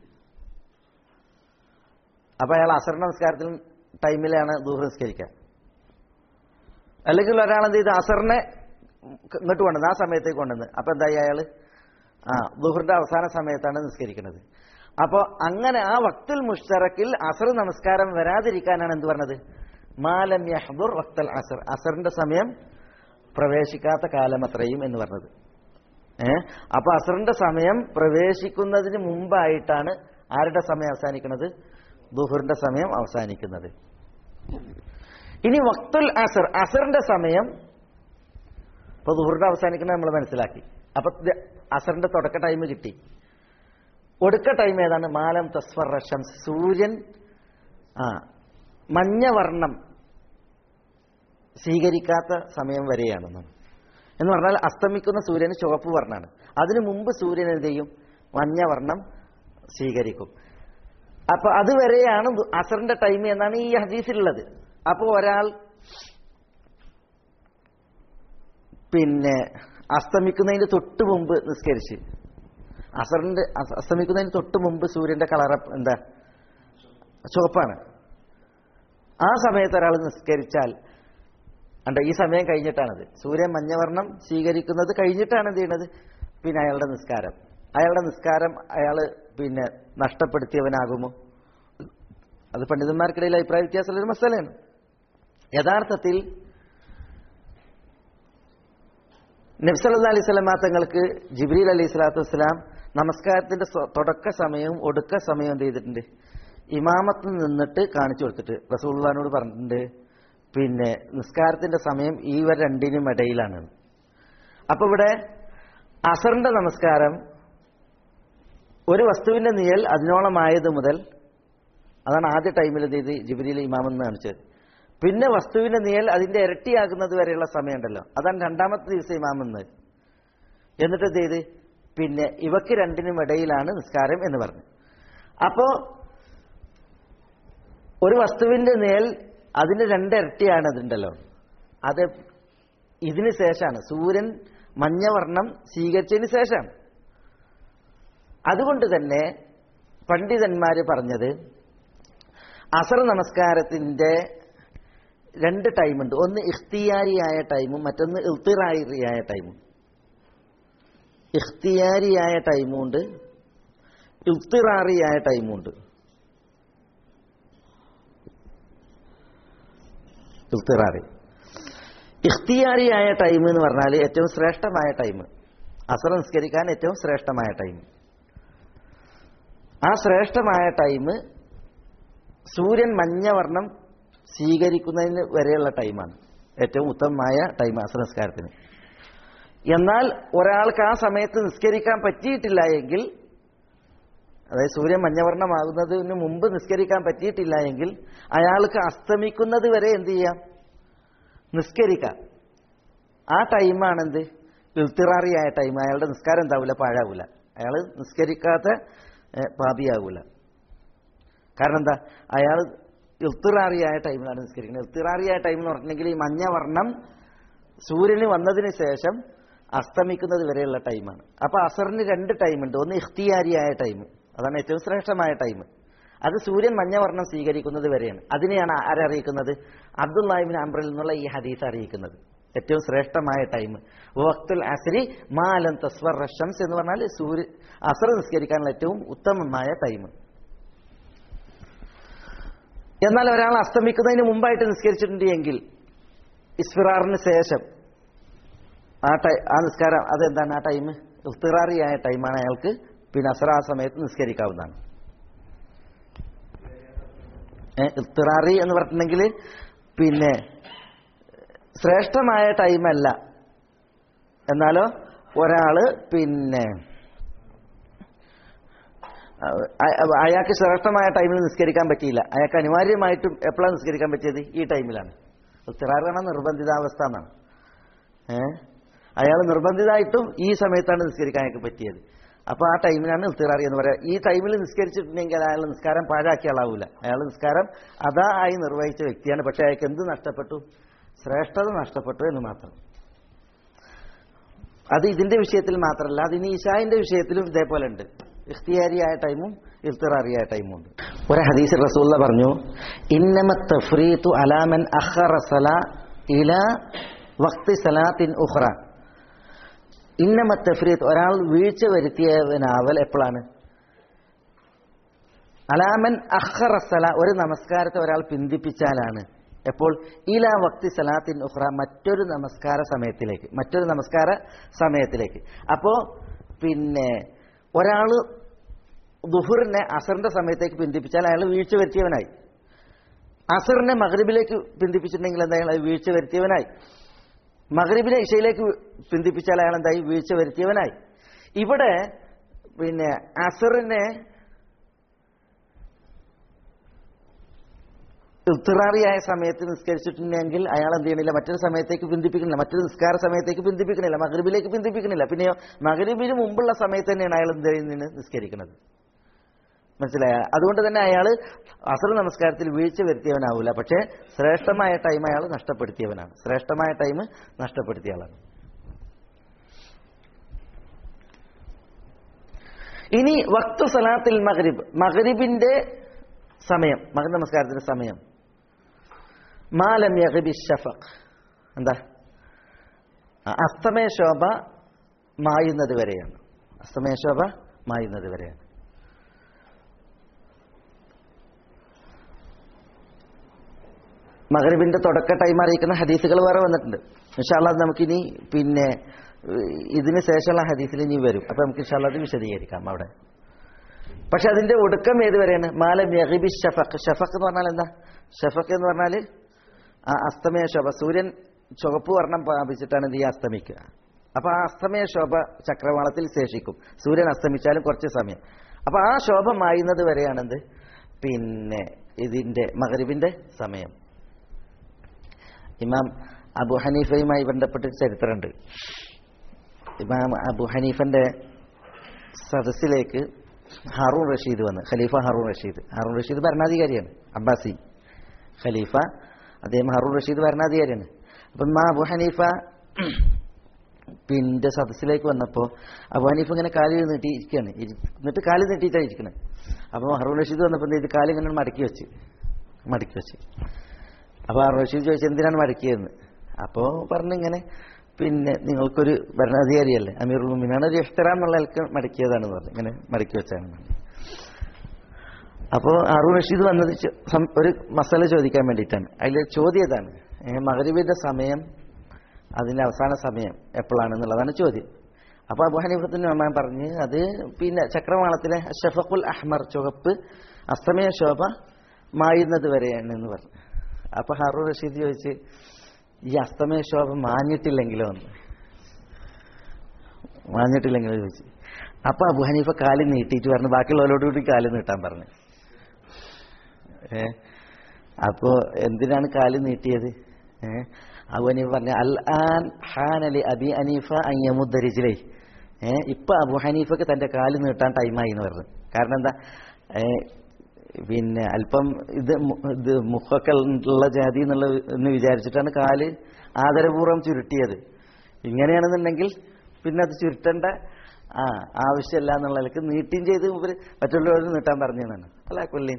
S4: അപ്പൊ അയാൾ അസർ നമസ്കാരത്തിൽ ടൈമിലാണ് ദുഹർ നിസ്കരിക്കുക. അല്ലെങ്കിൽ ഒരാളെന്ത് ചെയ്ത് അസറിനെ ഇങ്ങോട്ട് കൊണ്ടുവന്ന് ആ സമയത്തേക്ക് കൊണ്ടുവന്ന്, അപ്പൊ എന്തായി അയാള് ആ ദുഹറിന്റെ അവസാന സമയത്താണ് നിസ്കരിക്കുന്നത്. അപ്പൊ അങ്ങനെ ആ വക്തുൽ മുഷ്തറക്കിൽ അസർ നമസ്കാരം വരാതിരിക്കാനാണ് എന്ത് പറഞ്ഞത്? മാലം യഹ്ദുർ വക്തൽ അസർ, അസറിന്റെ സമയം പ്രവേശിക്കാത്ത കാലം അത്രയും എന്ന് പറഞ്ഞത്. ഏഹ് അപ്പൊ അസറിന്റെ സമയം പ്രവേശിക്കുന്നതിന് മുമ്പായിട്ടാണ് ആരുടെ സമയം അവസാനിക്കുന്നത്? ദുഹറിന്റെ സമയം അവസാനിക്കുന്നത്. ഇനി വക്തുൽ അസർ, അസറിന്റെ സമയം ഇപ്പൊ ദുഹറിന്റെ അവസാനിക്കുന്നത് നമ്മൾ മനസ്സിലാക്കി. അപ്പൊ അസറിന്റെ തുടക്ക ടൈം കിട്ടി. ഒടുക്ക ടൈം ഏതാണ്? മാലം തസ്ഫർ ശംസ്, സൂര്യൻ ആ മഞ്ഞവർണ്ണം സ്വീകരിക്കാത്ത സമയം വരെയാണെന്നാണ്. എന്ന് പറഞ്ഞാൽ അസ്തമിക്കുന്ന സൂര്യന് ചുവപ്പ് വർണ്ണാണ്. അതിനു മുമ്പ് സൂര്യൻ എന്ത് ചെയ്യും? മഞ്ഞവർണ്ണം സ്വീകരിക്കും. അപ്പൊ അതുവരെയാണ് അസറിന്റെ ടൈം എന്നാണ് ഈ ഹദീസിലുള്ളത്. അപ്പോൾ ഒരാൾ പിന്നെ അസ്തമിക്കുന്നതിന് തൊട്ട് മുമ്പ് നിസ്കരിച്ച്, അസറിന്റെ അസ്തമിക്കുന്നതിന് തൊട്ട് മുമ്പ് സൂര്യന്റെ കളർ എന്താ? ചുവപ്പാണ്. ആ സമയത്ത് ഒരാൾ നിസ്കരിച്ചാൽ അണ്ട ഈ സമയം കഴിഞ്ഞിട്ടാണത്. സൂര്യൻ മഞ്ഞവർണ്ണം സ്വീകരിക്കുന്നത് കഴിഞ്ഞിട്ടാണ് എന്ത് ചെയ്യുന്നത്? പിന്നെ അയാളുടെ നിസ്കാരം അയാളുടെ നിസ്കാരം അയാൾ പിന്നെ നഷ്ടപ്പെടുത്തിയവനാകുമോ? അത് പണ്ഡിതന്മാർക്കിടയിൽ അഭിപ്രായ വ്യത്യാസമുള്ളൊരു മസലയാണ്. യഥാർത്ഥത്തിൽ നബി സല്ലല്ലാഹു അലൈഹി വസല്ലം തങ്ങൾക്ക് ജിബ്രീൽ അലൈഹി സ്വലാത്തു വസ്സലാം നമസ്കാരത്തിന്റെ തുടക്ക സമയവും ഒടുക്ക സമയവും എന്ത് ചെയ്തിട്ടുണ്ട്? ഇമാമത്ത് നിന്നിട്ട് കാണിച്ചു കൊടുത്തിട്ട് റസൂലുള്ളാഹിനോട് പറഞ്ഞിട്ടുണ്ട്, പിന്നെ നിസ്കാരത്തിന്റെ സമയം ഇവർ രണ്ടിനും ഇടയിലാണ്. അപ്പൊ ഇവിടെ അസറിന്റെ നമസ്കാരം ഒരു വസ്തുവിന്റെ നിഴൽ അതിനോളമായത് മുതൽ, അതാണ് ആദ്യ ടൈമിൽ എന്ത് ചെയ്ത് ജിബ്രീൽ ഇമാമെന്ന് കാണിച്ചത്. പിന്നെ വസ്തുവിന്റെ നിഴൽ അതിന്റെ ഇരട്ടിയാകുന്നത് വരെയുള്ള സമയമുണ്ടല്ലോ, അതാണ് രണ്ടാമത്തെ ദിവസം ഇമാമെന്ന്. എന്നിട്ട് എന്ത് ചെയ്ത് പിന്നെ ഇവക്ക് രണ്ടിനും ഇടയിലാണ് നിസ്കാരം എന്ന് പറഞ്ഞു. അപ്പോ ഒരു വസ്തുവിന്റെ നിഴൽ അതിന് രണ്ടിരട്ടിയാണ് അതുണ്ടല്ലോ, അത് ഇതിന് ശേഷമാണ്, സൂര്യൻ മഞ്ഞവർണ്ണം സ്വീകരിച്ചതിന് ശേഷമാണ്. അതുകൊണ്ട് തന്നെ പണ്ഡിതന്മാര് പറഞ്ഞത് അസർ നമസ്കാരത്തിന്റെ രണ്ട് ടൈമുണ്ട്. ഒന്ന് ഇഖ്തിയാരിയായ ടൈമും മറ്റൊന്ന് ഇൽത്തിറായിയായ ടൈമും. ഇഖ്തിയാരിയായ ടൈമുണ്ട്, ഇൽത്തിറാറിയായ ടൈമുണ്ട്. ഇൽത്തിറാറി ഇഖ്തിയാരിയായ ടൈം എന്ന് പറഞ്ഞാൽ ഏറ്റവും ശ്രേഷ്ഠമായ ടൈം, അസർ നിസ്കരിക്കാൻ ഏറ്റവും ശ്രേഷ്ഠമായ ടൈം. ആ ശ്രേഷ്ഠമായ ടൈം സൂര്യൻ മഞ്ഞവർണ്ണം സ്വീകരിക്കുന്നതിന് വരെയുള്ള ടൈമാണ് ഏറ്റവും ഉത്തമമായ ടൈം അസ്ർ നിസ്കാരത്തിന്. എന്നാൽ ഒരാൾക്ക് ആ സമയത്ത് നിസ്കരിക്കാൻ പറ്റിയിട്ടില്ല എങ്കിൽ, അതായത് സൂര്യൻ മഞ്ഞവർണ്ണമാകുന്നതിന് മുമ്പ് നിസ്കരിക്കാൻ പറ്റിയിട്ടില്ല എങ്കിൽ അയാൾക്ക് അസ്തമിക്കുന്നത് വരെ എന്ത് ചെയ്യാം? നിസ്കരിക്കാം. ആ ടൈമാണെന്ത്? ഇൽത്തിറാറിയായ ടൈം. അയാളുടെ നിസ്കാരം എന്താവില്ല, പാഴാവൂല. അയാൾ നിസ്കരിക്കാത്ത പാപിയാകൂല. കാരണം എന്താ? അയാൾ ഇൽത്തിറാറിയായ ടൈമിലാണ് നിസ്കരിക്കുന്നത്. ഇൽത്തിറാറിയായ ടൈം എന്ന് പറഞ്ഞിട്ടുണ്ടെങ്കിൽ ഈ മഞ്ഞവർണ്ണം സൂര്യന് വന്നതിന് ശേഷം അസ്തമിക്കുന്നത് വരെയുള്ള ടൈമാണ്. അപ്പൊ അസറിന് രണ്ട് ടൈമുണ്ട്. ഒന്ന് ഇഖ്തിയാരിയായ ടൈം, അതാണ് ഏറ്റവും ശ്രേഷ്ഠമായ ടൈം. അത് സൂര്യൻ മഞ്ഞവർണ്ണം സ്വീകരിക്കുന്നത് വരെയാണ്. അതിനെയാണ് ആരറിയിക്കുന്നത്? അബ്ദുല്ലാഹി ഇബ്നു അംറിൽ നിന്നുള്ള ഈ ഹദീസ് അറിയിക്കുന്നത്. ഏറ്റവും ശ്രേഷ്ഠമായ ടൈം വഖ്തുൽ അസ്രി മാ ലം തസ്വറ ശംസ് എന്ന് പറഞ്ഞാൽ സൂര്യ അസർ നിസ്കരിക്കാനുള്ള ഏറ്റവും ഉത്തമമായ ടൈം. എന്നാൽ ഒരാൾ അസ്തമിക്കുന്നതിന് മുമ്പായിട്ട് നിസ്കരിച്ചിട്ടുണ്ട് എങ്കിൽ ഇസ്ഫിറാറിന് ശേഷം ആ ടൈ ആ നിസ്കാരം അതെന്താണ്? ആ ടൈം ഇഫ്തിറാറിയായ ടൈമാണ്. അയാൾക്ക് പിന്നെ അസർ ആ സമയത്ത് നിസ്കരിക്കാവുന്നതാണ്. ഇഫ്തിറാറി എന്ന് പറഞ്ഞിട്ടുണ്ടെങ്കിൽ പിന്നെ ശ്രേഷ്ഠമായ ടൈമല്ല, എന്നാലോ ഒരാള് പിന്നെ അയാൾക്ക് ശ്രേഷ്ഠമായ ടൈമിൽ നിസ്കരിക്കാൻ പറ്റിയില്ല. അയാൾക്ക് അനിവാര്യമായിട്ടും എപ്പോഴാണ് നിസ്കരിക്കാൻ പറ്റിയത്? ഈ ടൈമിലാണ്. ഇഫ്തിറാർ പറഞ്ഞാൽ നിർബന്ധിതാവസ്ഥ എന്നാണ്. ഏഹ് അയാൾ നിർബന്ധിതമായിട്ടും ഈ സമയത്താണ് നിസ്കരിക്കാൻ അയാൾക്ക് പറ്റിയത്. അപ്പോൾ ആ ടൈമിനാണ് ഇഫ്തിറാറി എന്ന് പറയുക. ഈ ടൈമിൽ നിസ്കരിച്ചിട്ടുണ്ടെങ്കിൽ അയാൾ നിസ്കാരം പാഴാക്കിയ ആളാവൂല. അയാൾ നിസ്കാരം അതാ ആയി നിർവഹിച്ച വ്യക്തിയാണ്. പക്ഷെ അയാൾക്ക് എന്ത് നഷ്ടപ്പെട്ടു? ശ്രേഷ്ഠത നഷ്ടപ്പെട്ടു എന്ന് മാത്രം. അത് ഇതിന്റെ വിഷയത്തിൽ മാത്രമല്ല, അതിന് ഇശാഇന്റെ വിഷയത്തിലും ഇതേപോലെ ഉണ്ട്. ഇഖ്തിയാരിയായ ടൈമും ഇഫ്തിറാറിയായ ടൈമും ഉണ്ട്. ഒരു ഹദീസിൽ റസൂലുള്ളാഹി പറഞ്ഞു, ഇന്നമത് തഫ്രീതു അലാ മൻ അഖറ സലാ ഇലാ വഖ്തി സലാത്തിൻ ഉഖ്റ. ഇന്നമത് തഫ്രീത്, ഒരാൾ വീഴ്ച വരുത്തിയവനാവൽ എപ്പോഴാണ്? അലാമൻ അഖറ സലാ, ഒരു നമസ്കാരത്തെ ഒരാൾ പിന്തിപ്പിച്ചാലാണ്. എപ്പോൾ? ഇലാ വഖ്തി സലാത്തിൻ ഉഖ്റ, മറ്റൊരു നമസ്കാര സമയത്തിലേക്ക്, മറ്റൊരു നമസ്കാര സമയത്തിലേക്ക്. അപ്പോ പിന്നെ ഒരാൾ ദുഹറിനെ അസറിന്റെ സമയത്തേക്ക് പിന്തിപ്പിച്ചാൽ അയാൾ വീഴ്ച വരുത്തിയവനായി. അസറിനെ മഗ്രിബിലേക്ക് പിന്തിപ്പിച്ചിട്ടുണ്ടെങ്കിൽ എന്താ? അയാൾ വീഴ്ച വരുത്തിയവനായി. മഗ്രിബിനെ ഇശയിലേക്ക് പിന്തിപ്പിച്ചാൽ അയാൾ എന്തായി? വീഴ്ച വരുത്തിയവനായി. ഇവിടെ പിന്നെ അസറിനെ ഇഫ്തിറാറിയായ സമയത്ത് നിസ്കരിച്ചിട്ടുണ്ടെങ്കിൽ അയാൾ എന്ത് ചെയ്യണില്ല? മറ്റൊരു സമയത്തേക്ക് പിന്തിപ്പിക്കണില്ല, മറ്റൊരു നിസ്കാര സമയത്തേക്ക് പിന്തിപ്പിക്കണില്ല, മഗ്രിബിലേക്ക് പിന്തിപ്പിക്കണില്ല. പിന്നെയോ മഗ്രിബിന് മുമ്പുള്ള സമയത്ത് തന്നെയാണ് അയാൾ എന്ത് ചെയ്യുന്നതിന് നിസ്കരിക്കുന്നത്. മനസ്സിലായ? അതുകൊണ്ട് തന്നെ അയാൾ അസർ നമസ്കാരത്തിൽ വീഴ്ച വരുത്തിയവനാവൂല. പക്ഷേ ശ്രേഷ്ഠമായ ടൈം അയാൾ നഷ്ടപ്പെടുത്തിയവനാണ്. ശ്രേഷ്ഠമായ ടൈം നഷ്ടപ്പെടുത്തിയ ആളാണ്. ഇനി വഖ്തു സലാത്തിൽ മഗ്രിബ്, മഗ്രിബിന്റെ സമയം, മഗ്രിബ് നമസ്കാരത്തിന്റെ സമയം. മാലം യഗ്ബി ശഫഖ്, എന്താ? അസ്തമയ ശോഭ മായുന്നത് വരെയാണ്. അസ്തമയ ശോഭ മായുന്നത് വരെയാണ്. മഗ്രിബിന്റെ തുടക്ക ടൈം അറിയിക്കുന്ന ഹദീസുകൾ വേറെ വന്നിട്ടുണ്ട്. ഇൻഷാ അല്ലാഹ് നമുക്കിനി പിന്നെ ഇതിന് ശേഷമുള്ള ഹദീസിൽ ഇനി വരും. അപ്പൊ നമുക്ക് ഇൻഷാ അല്ലാഹ് അത് വിശദീകരിക്കാം അവിടെ. പക്ഷെ അതിന്റെ ഒടുക്കം ഏതുവരെയാണ്? മാലം യഗ്ബി ഷഫഖ്. ഷഫഖ് എന്ന് പറഞ്ഞാൽ എന്താ? ഷഫഖ് എന്ന് പറഞ്ഞാൽ ആ അസ്തമയ ശോഭ, സൂര്യൻ ചുവപ്പ് വർണ്ണം പ്രാപിച്ചിട്ടാണ് ഇത് ഈ അസ്തമിക്കുക. അപ്പൊ ആ അസ്തമയ ശോഭ ചക്രവാളത്തിൽ ശേഷിക്കും. സൂര്യൻ അസ്തമിച്ചാലും കുറച്ച് സമയം. അപ്പൊ ആ ശോഭ മായുന്നത് വരെയാണെന്ത്? പിന്നെ ഇതിന്റെ മഗ്രിബിന്റെ സമയം. ഇമാം അബു ഹനീഫയുമായി ബന്ധപ്പെട്ട ചരിത്രമുണ്ട്. ഇമാം അബു ഹനീഫന്റെ സദസ്സിലേക്ക് ഹാറൂൺ റഷീദ് വന്ന്, ഖലീഫ ഹാറൂൺ റഷീദ്. ഹാറൂൺ റഷീദ് ഭരണാധികാരിയാണ്, അബ്ബാസി ഖലീഫ. അദ്ദേഹം ഹാറൂൺ റഷീദ് ഭരണാധികാരിയാണ്. അപ്പം ഇമാം അബു ഹനീഫ പിന്നെ സദസ്സിലേക്ക് വന്നപ്പോൾ അബു ഹനീഫ ഇങ്ങനെ കാലിൽ നീട്ടിയിരിക്കുകയാണ്. എന്നിട്ട് കാലിൽ നീട്ടിയിട്ടാണ് ഇരിക്കുന്നത്. അപ്പോൾ ഹാറൂൺ റഷീദ് വന്നപ്പോൾ ഇത് കാലിൽ ഇങ്ങനെ മടക്കി വെച്ച് മടക്കി വെച്ച് അപ്പോൾ ഹാറൂൺ റഷീദ് ചോദിച്ചു, എന്തിനാണ് മടക്കിയതെന്ന്. അപ്പോൾ പറഞ്ഞിങ്ങനെ, പിന്നെ നിങ്ങൾക്കൊരു ഭരണാധികാരിയല്ലേ, അമീറുൽ മുഅ്മിനീനാണ്, ഒരു ഇഹ്തിറാം എന്നുള്ള നിലക്ക് മടക്കിയതാണെന്ന് പറഞ്ഞു. ഇങ്ങനെ മടക്കി വെച്ചാണ്. അപ്പോൾ ഹാറൂൺ റഷീദ് വന്നത് ഒരു മസല ചോദിക്കാൻ വേണ്ടിയിട്ടാണ്. അതിൽ ചോദ്യം ഇതാണ്, മഗ്രിബിന്റെ സമയം, അതിന്റെ അവസാന സമയം എപ്പോഴാണെന്നുള്ളതാണ് ചോദ്യം. അപ്പൊ അബൂ ഹനീഫത്തുൽ ഇമാം പറഞ്ഞ് അത് പിന്നെ ചക്രവാളത്തിലെ ഷഫഖുൽ അഹ്മർ, ചുവപ്പ് അസ്തമയ ശോഭ മായുന്നത് വരെയാണ് എന്ന് പറഞ്ഞു. അപ്പൊ ഹാറൂൻ റഷീദ് ചോദിച്ച്, ഈ അസ്തമയ ശോഭ മാഞ്ഞിട്ടില്ലെങ്കിലോ എന്ന് മാഞ്ഞിട്ടില്ലെങ്കിലോ ചോദിച്ചു. അപ്പൊ അബൂ ഹനീഫ കാല് നീട്ടിയിട്ട് പറഞ്ഞു, ബാക്കിയുള്ളവരോട് കൂടി കാല് നീട്ടാൻ പറഞ്ഞു. ഏ അപ്പോ എന്തിനാണ് കാല് നീട്ടിയത്? ഏഹ് അബൂ ഹനീഫ പറഞ്ഞു, അൽ ആൻ ഹാനലി അബി ഹനീഫ അൻ യമുദ്ദ റിജ്ലൈ. ഏഹ് ഇപ്പൊ അബൂ ഹനീഫക്ക് തന്റെ കാല് നീട്ടാൻ ടൈമായി എന്ന് പറഞ്ഞു. കാരണം എന്താ, പിന്നെ അല്പം ഇത് ഇത് മുഖൊക്കെ ഉള്ള ജാതി എന്നുള്ള എന്ന് വിചാരിച്ചിട്ടാണ് കാല് ആദരപൂർവ്വം ചുരുട്ടിയത്. ഇങ്ങനെയാണെന്നുണ്ടെങ്കിൽ പിന്നെ അത് ചുരുട്ടേണ്ട ആ ആവശ്യമില്ല എന്നുള്ള നിലക്ക് നീട്ടിയും ചെയ്ത് ഇവര് മറ്റുള്ളവർ നീട്ടാൻ പറഞ്ഞതാണ്. അല്ല കൊല്ലി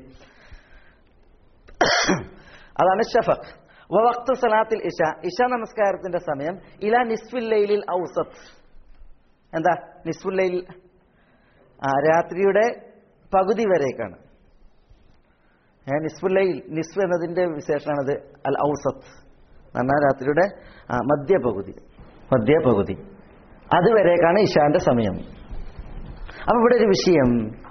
S4: അതാണ് ഷഫഖ്. വഖ്തു സലാത്തിൽ ഇശ, ഇശ നമസ്കാരത്തിന്റെ സമയം ഇലാ നിസ്ഫുൽ ലൈലിൽ ഔസത്ത്. എന്താ നിസ്ഫുൽ ലൈൽ? ആ രാത്രിയുടെ പകുതി വരേക്കാണ്. ഏഹ് നിസ്ഫുൽ ലൈൽ, നിസ്ഫ് എന്നതിന്റെ വിശേഷമാണത് അൽ ഔസത്ത് എന്നാൽ രാത്രിയുടെ മധ്യപകുതി, മധ്യപകുതി അതുവരേക്കാണ് ഇശാന്റെ സമയം. അപ്പൊ ഇവിടെ ഒരു വിഷയം,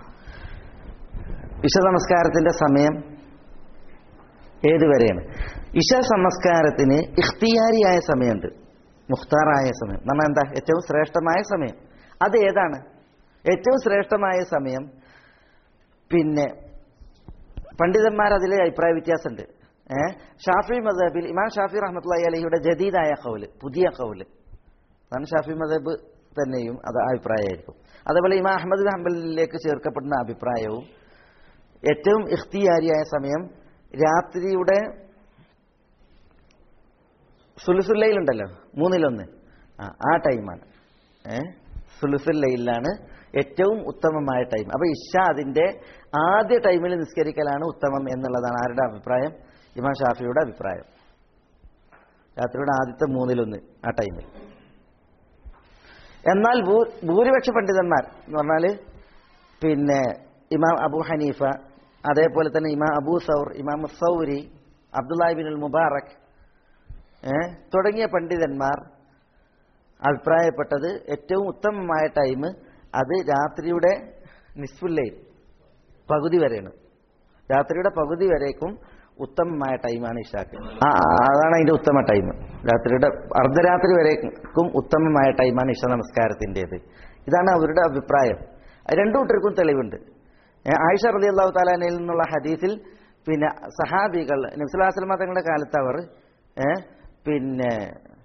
S4: ഇശ നമസ്കാരത്തിന്റെ സമയം ഏതുവരെയാണ്? ഇശ നമസ്കാരത്തിന് ഇഖ്തിയാരിയായ സമയമുണ്ട്, മുഖ്താറായ സമയം. നമ്മൾ എന്താ ഏറ്റവും ശ്രേഷ്ഠമായ സമയം അത് ഏതാണ്? ഏറ്റവും ശ്രേഷ്ഠമായ സമയം പിന്നെ പണ്ഡിതന്മാർ അതിലെ അഭിപ്രായ വ്യത്യാസമുണ്ട്. ഏഹ് ഷാഫി മദ്ഹബിൽ ഇമാം ഷാഫി റഹ്മത്തുള്ളാഹി അലൈഹിയുടെ ജദീദായ ഖൗല്, പുതിയ ഖൗല് അതാണ് ഷാഫി മദ്ഹബ് തന്നെയും അത് അഭിപ്രായമായിരിക്കും. അതേപോലെ ഇമാം അഹ്മദ് ബിൻ ഹംബലിലേക്ക് ചേർക്കപ്പെടുന്ന അഭിപ്രായവും ഏറ്റവും ഇഖ്തിയാരിയായ സമയം രാത്രിയുടെ സുലുസുൽ ലൈൽ ഉണ്ടല്ലോ, മൂന്നിലൊന്ന്, ആ ആ ടൈമാണ്. ഏഹ് സുലുസുൽ ലൈലിലാണ് ഏറ്റവും ഉത്തമമായ ടൈം. അപ്പൊ ഇശ അതിന്റെ ആദ്യ ടൈമിൽ നിസ്കരിക്കലാണ് ഉത്തമം എന്നുള്ളതാണ് ആരുടെ അഭിപ്രായം? ഇമാം ഷാഫിയുടെ അഭിപ്രായം. രാത്രിയുടെ ആദ്യത്തെ മൂന്നിലൊന്ന് ആ ടൈമിൽ. എന്നാൽ ഭൂരിപക്ഷ പണ്ഡിതന്മാർ എന്ന് പറഞ്ഞാൽ പിന്നെ ഇമാം അബൂ ഹനീഫ, അതേപോലെ തന്നെ ഇമാം അബൂ സൗർ, ഇമാം സൗരി, അബ്ദുല്ലാഹി ബിൻ മുബാറക് ഏഹ് തുടങ്ങിയ പണ്ഡിതന്മാർ അഭിപ്രായപ്പെട്ടത് ഏറ്റവും ഉത്തമമായ ടൈം അത് രാത്രിയുടെ നിസ്ഫുൽ ലൈൽ, പകുതി വരെയാണ്. രാത്രിയുടെ പകുതി വരേക്കും ഉത്തമമായ ടൈമാണ് ഇശാക്ക്. ആ അതാണ് അതിന്റെ ഉത്തമ ടൈം. രാത്രിയുടെ അർദ്ധരാത്രി വരേക്കും ഉത്തമമായ ടൈമാണ് ഇശ നമസ്കാരത്തിൻ്റെത്. ഇതാണ് അവരുടെ അഭിപ്രായം. രണ്ടു കൂട്ടർക്കും തെളിവുണ്ട്. ആയിഷ റളിയല്ലാഹു തആല അൻഹയിൽ നിന്നുള്ള ഹദീസിൽ പിന്നെ സഹാബികൾ നബി സല്ലല്ലാഹു അലൈഹി വസല്ലം തങ്ങളുടെ കാലത്ത് അവർ പിന്നെ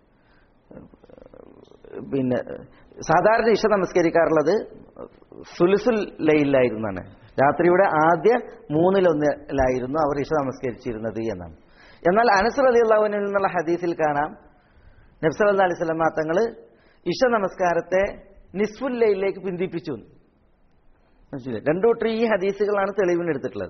S4: പിന്നെ സാധാരണ ഇശ നമസ്കരിക്കാറുള്ളത് സുലുസുൽ ലൈലിലായിരുന്നാണ്. രാത്രിയുടെ ആദ്യ മൂന്നിലൊന്നിലായിരുന്നു അവർ ഇശ നമസ്കരിച്ചിരുന്നത് എന്നാണ്. എന്നാൽ അനസ് റളിയല്ലാഹു അൻഹു നിന്നുള്ള ഹദീസിൽ കാണാം നബി സല്ലല്ലാഹു അലൈഹി വസല്ലം തങ്ങൾ ഇശ നമസ്കാരത്തെ നിസ്ഫുൽ ലൈലിലേക്ക് പിന്തിപ്പിച്ചു. മനസ്സിലായി? രണ്ടു കൂട്ടർ ഈ ഹദീസുകളാണ് തെളിവിനെടുത്തിട്ടുള്ളത്.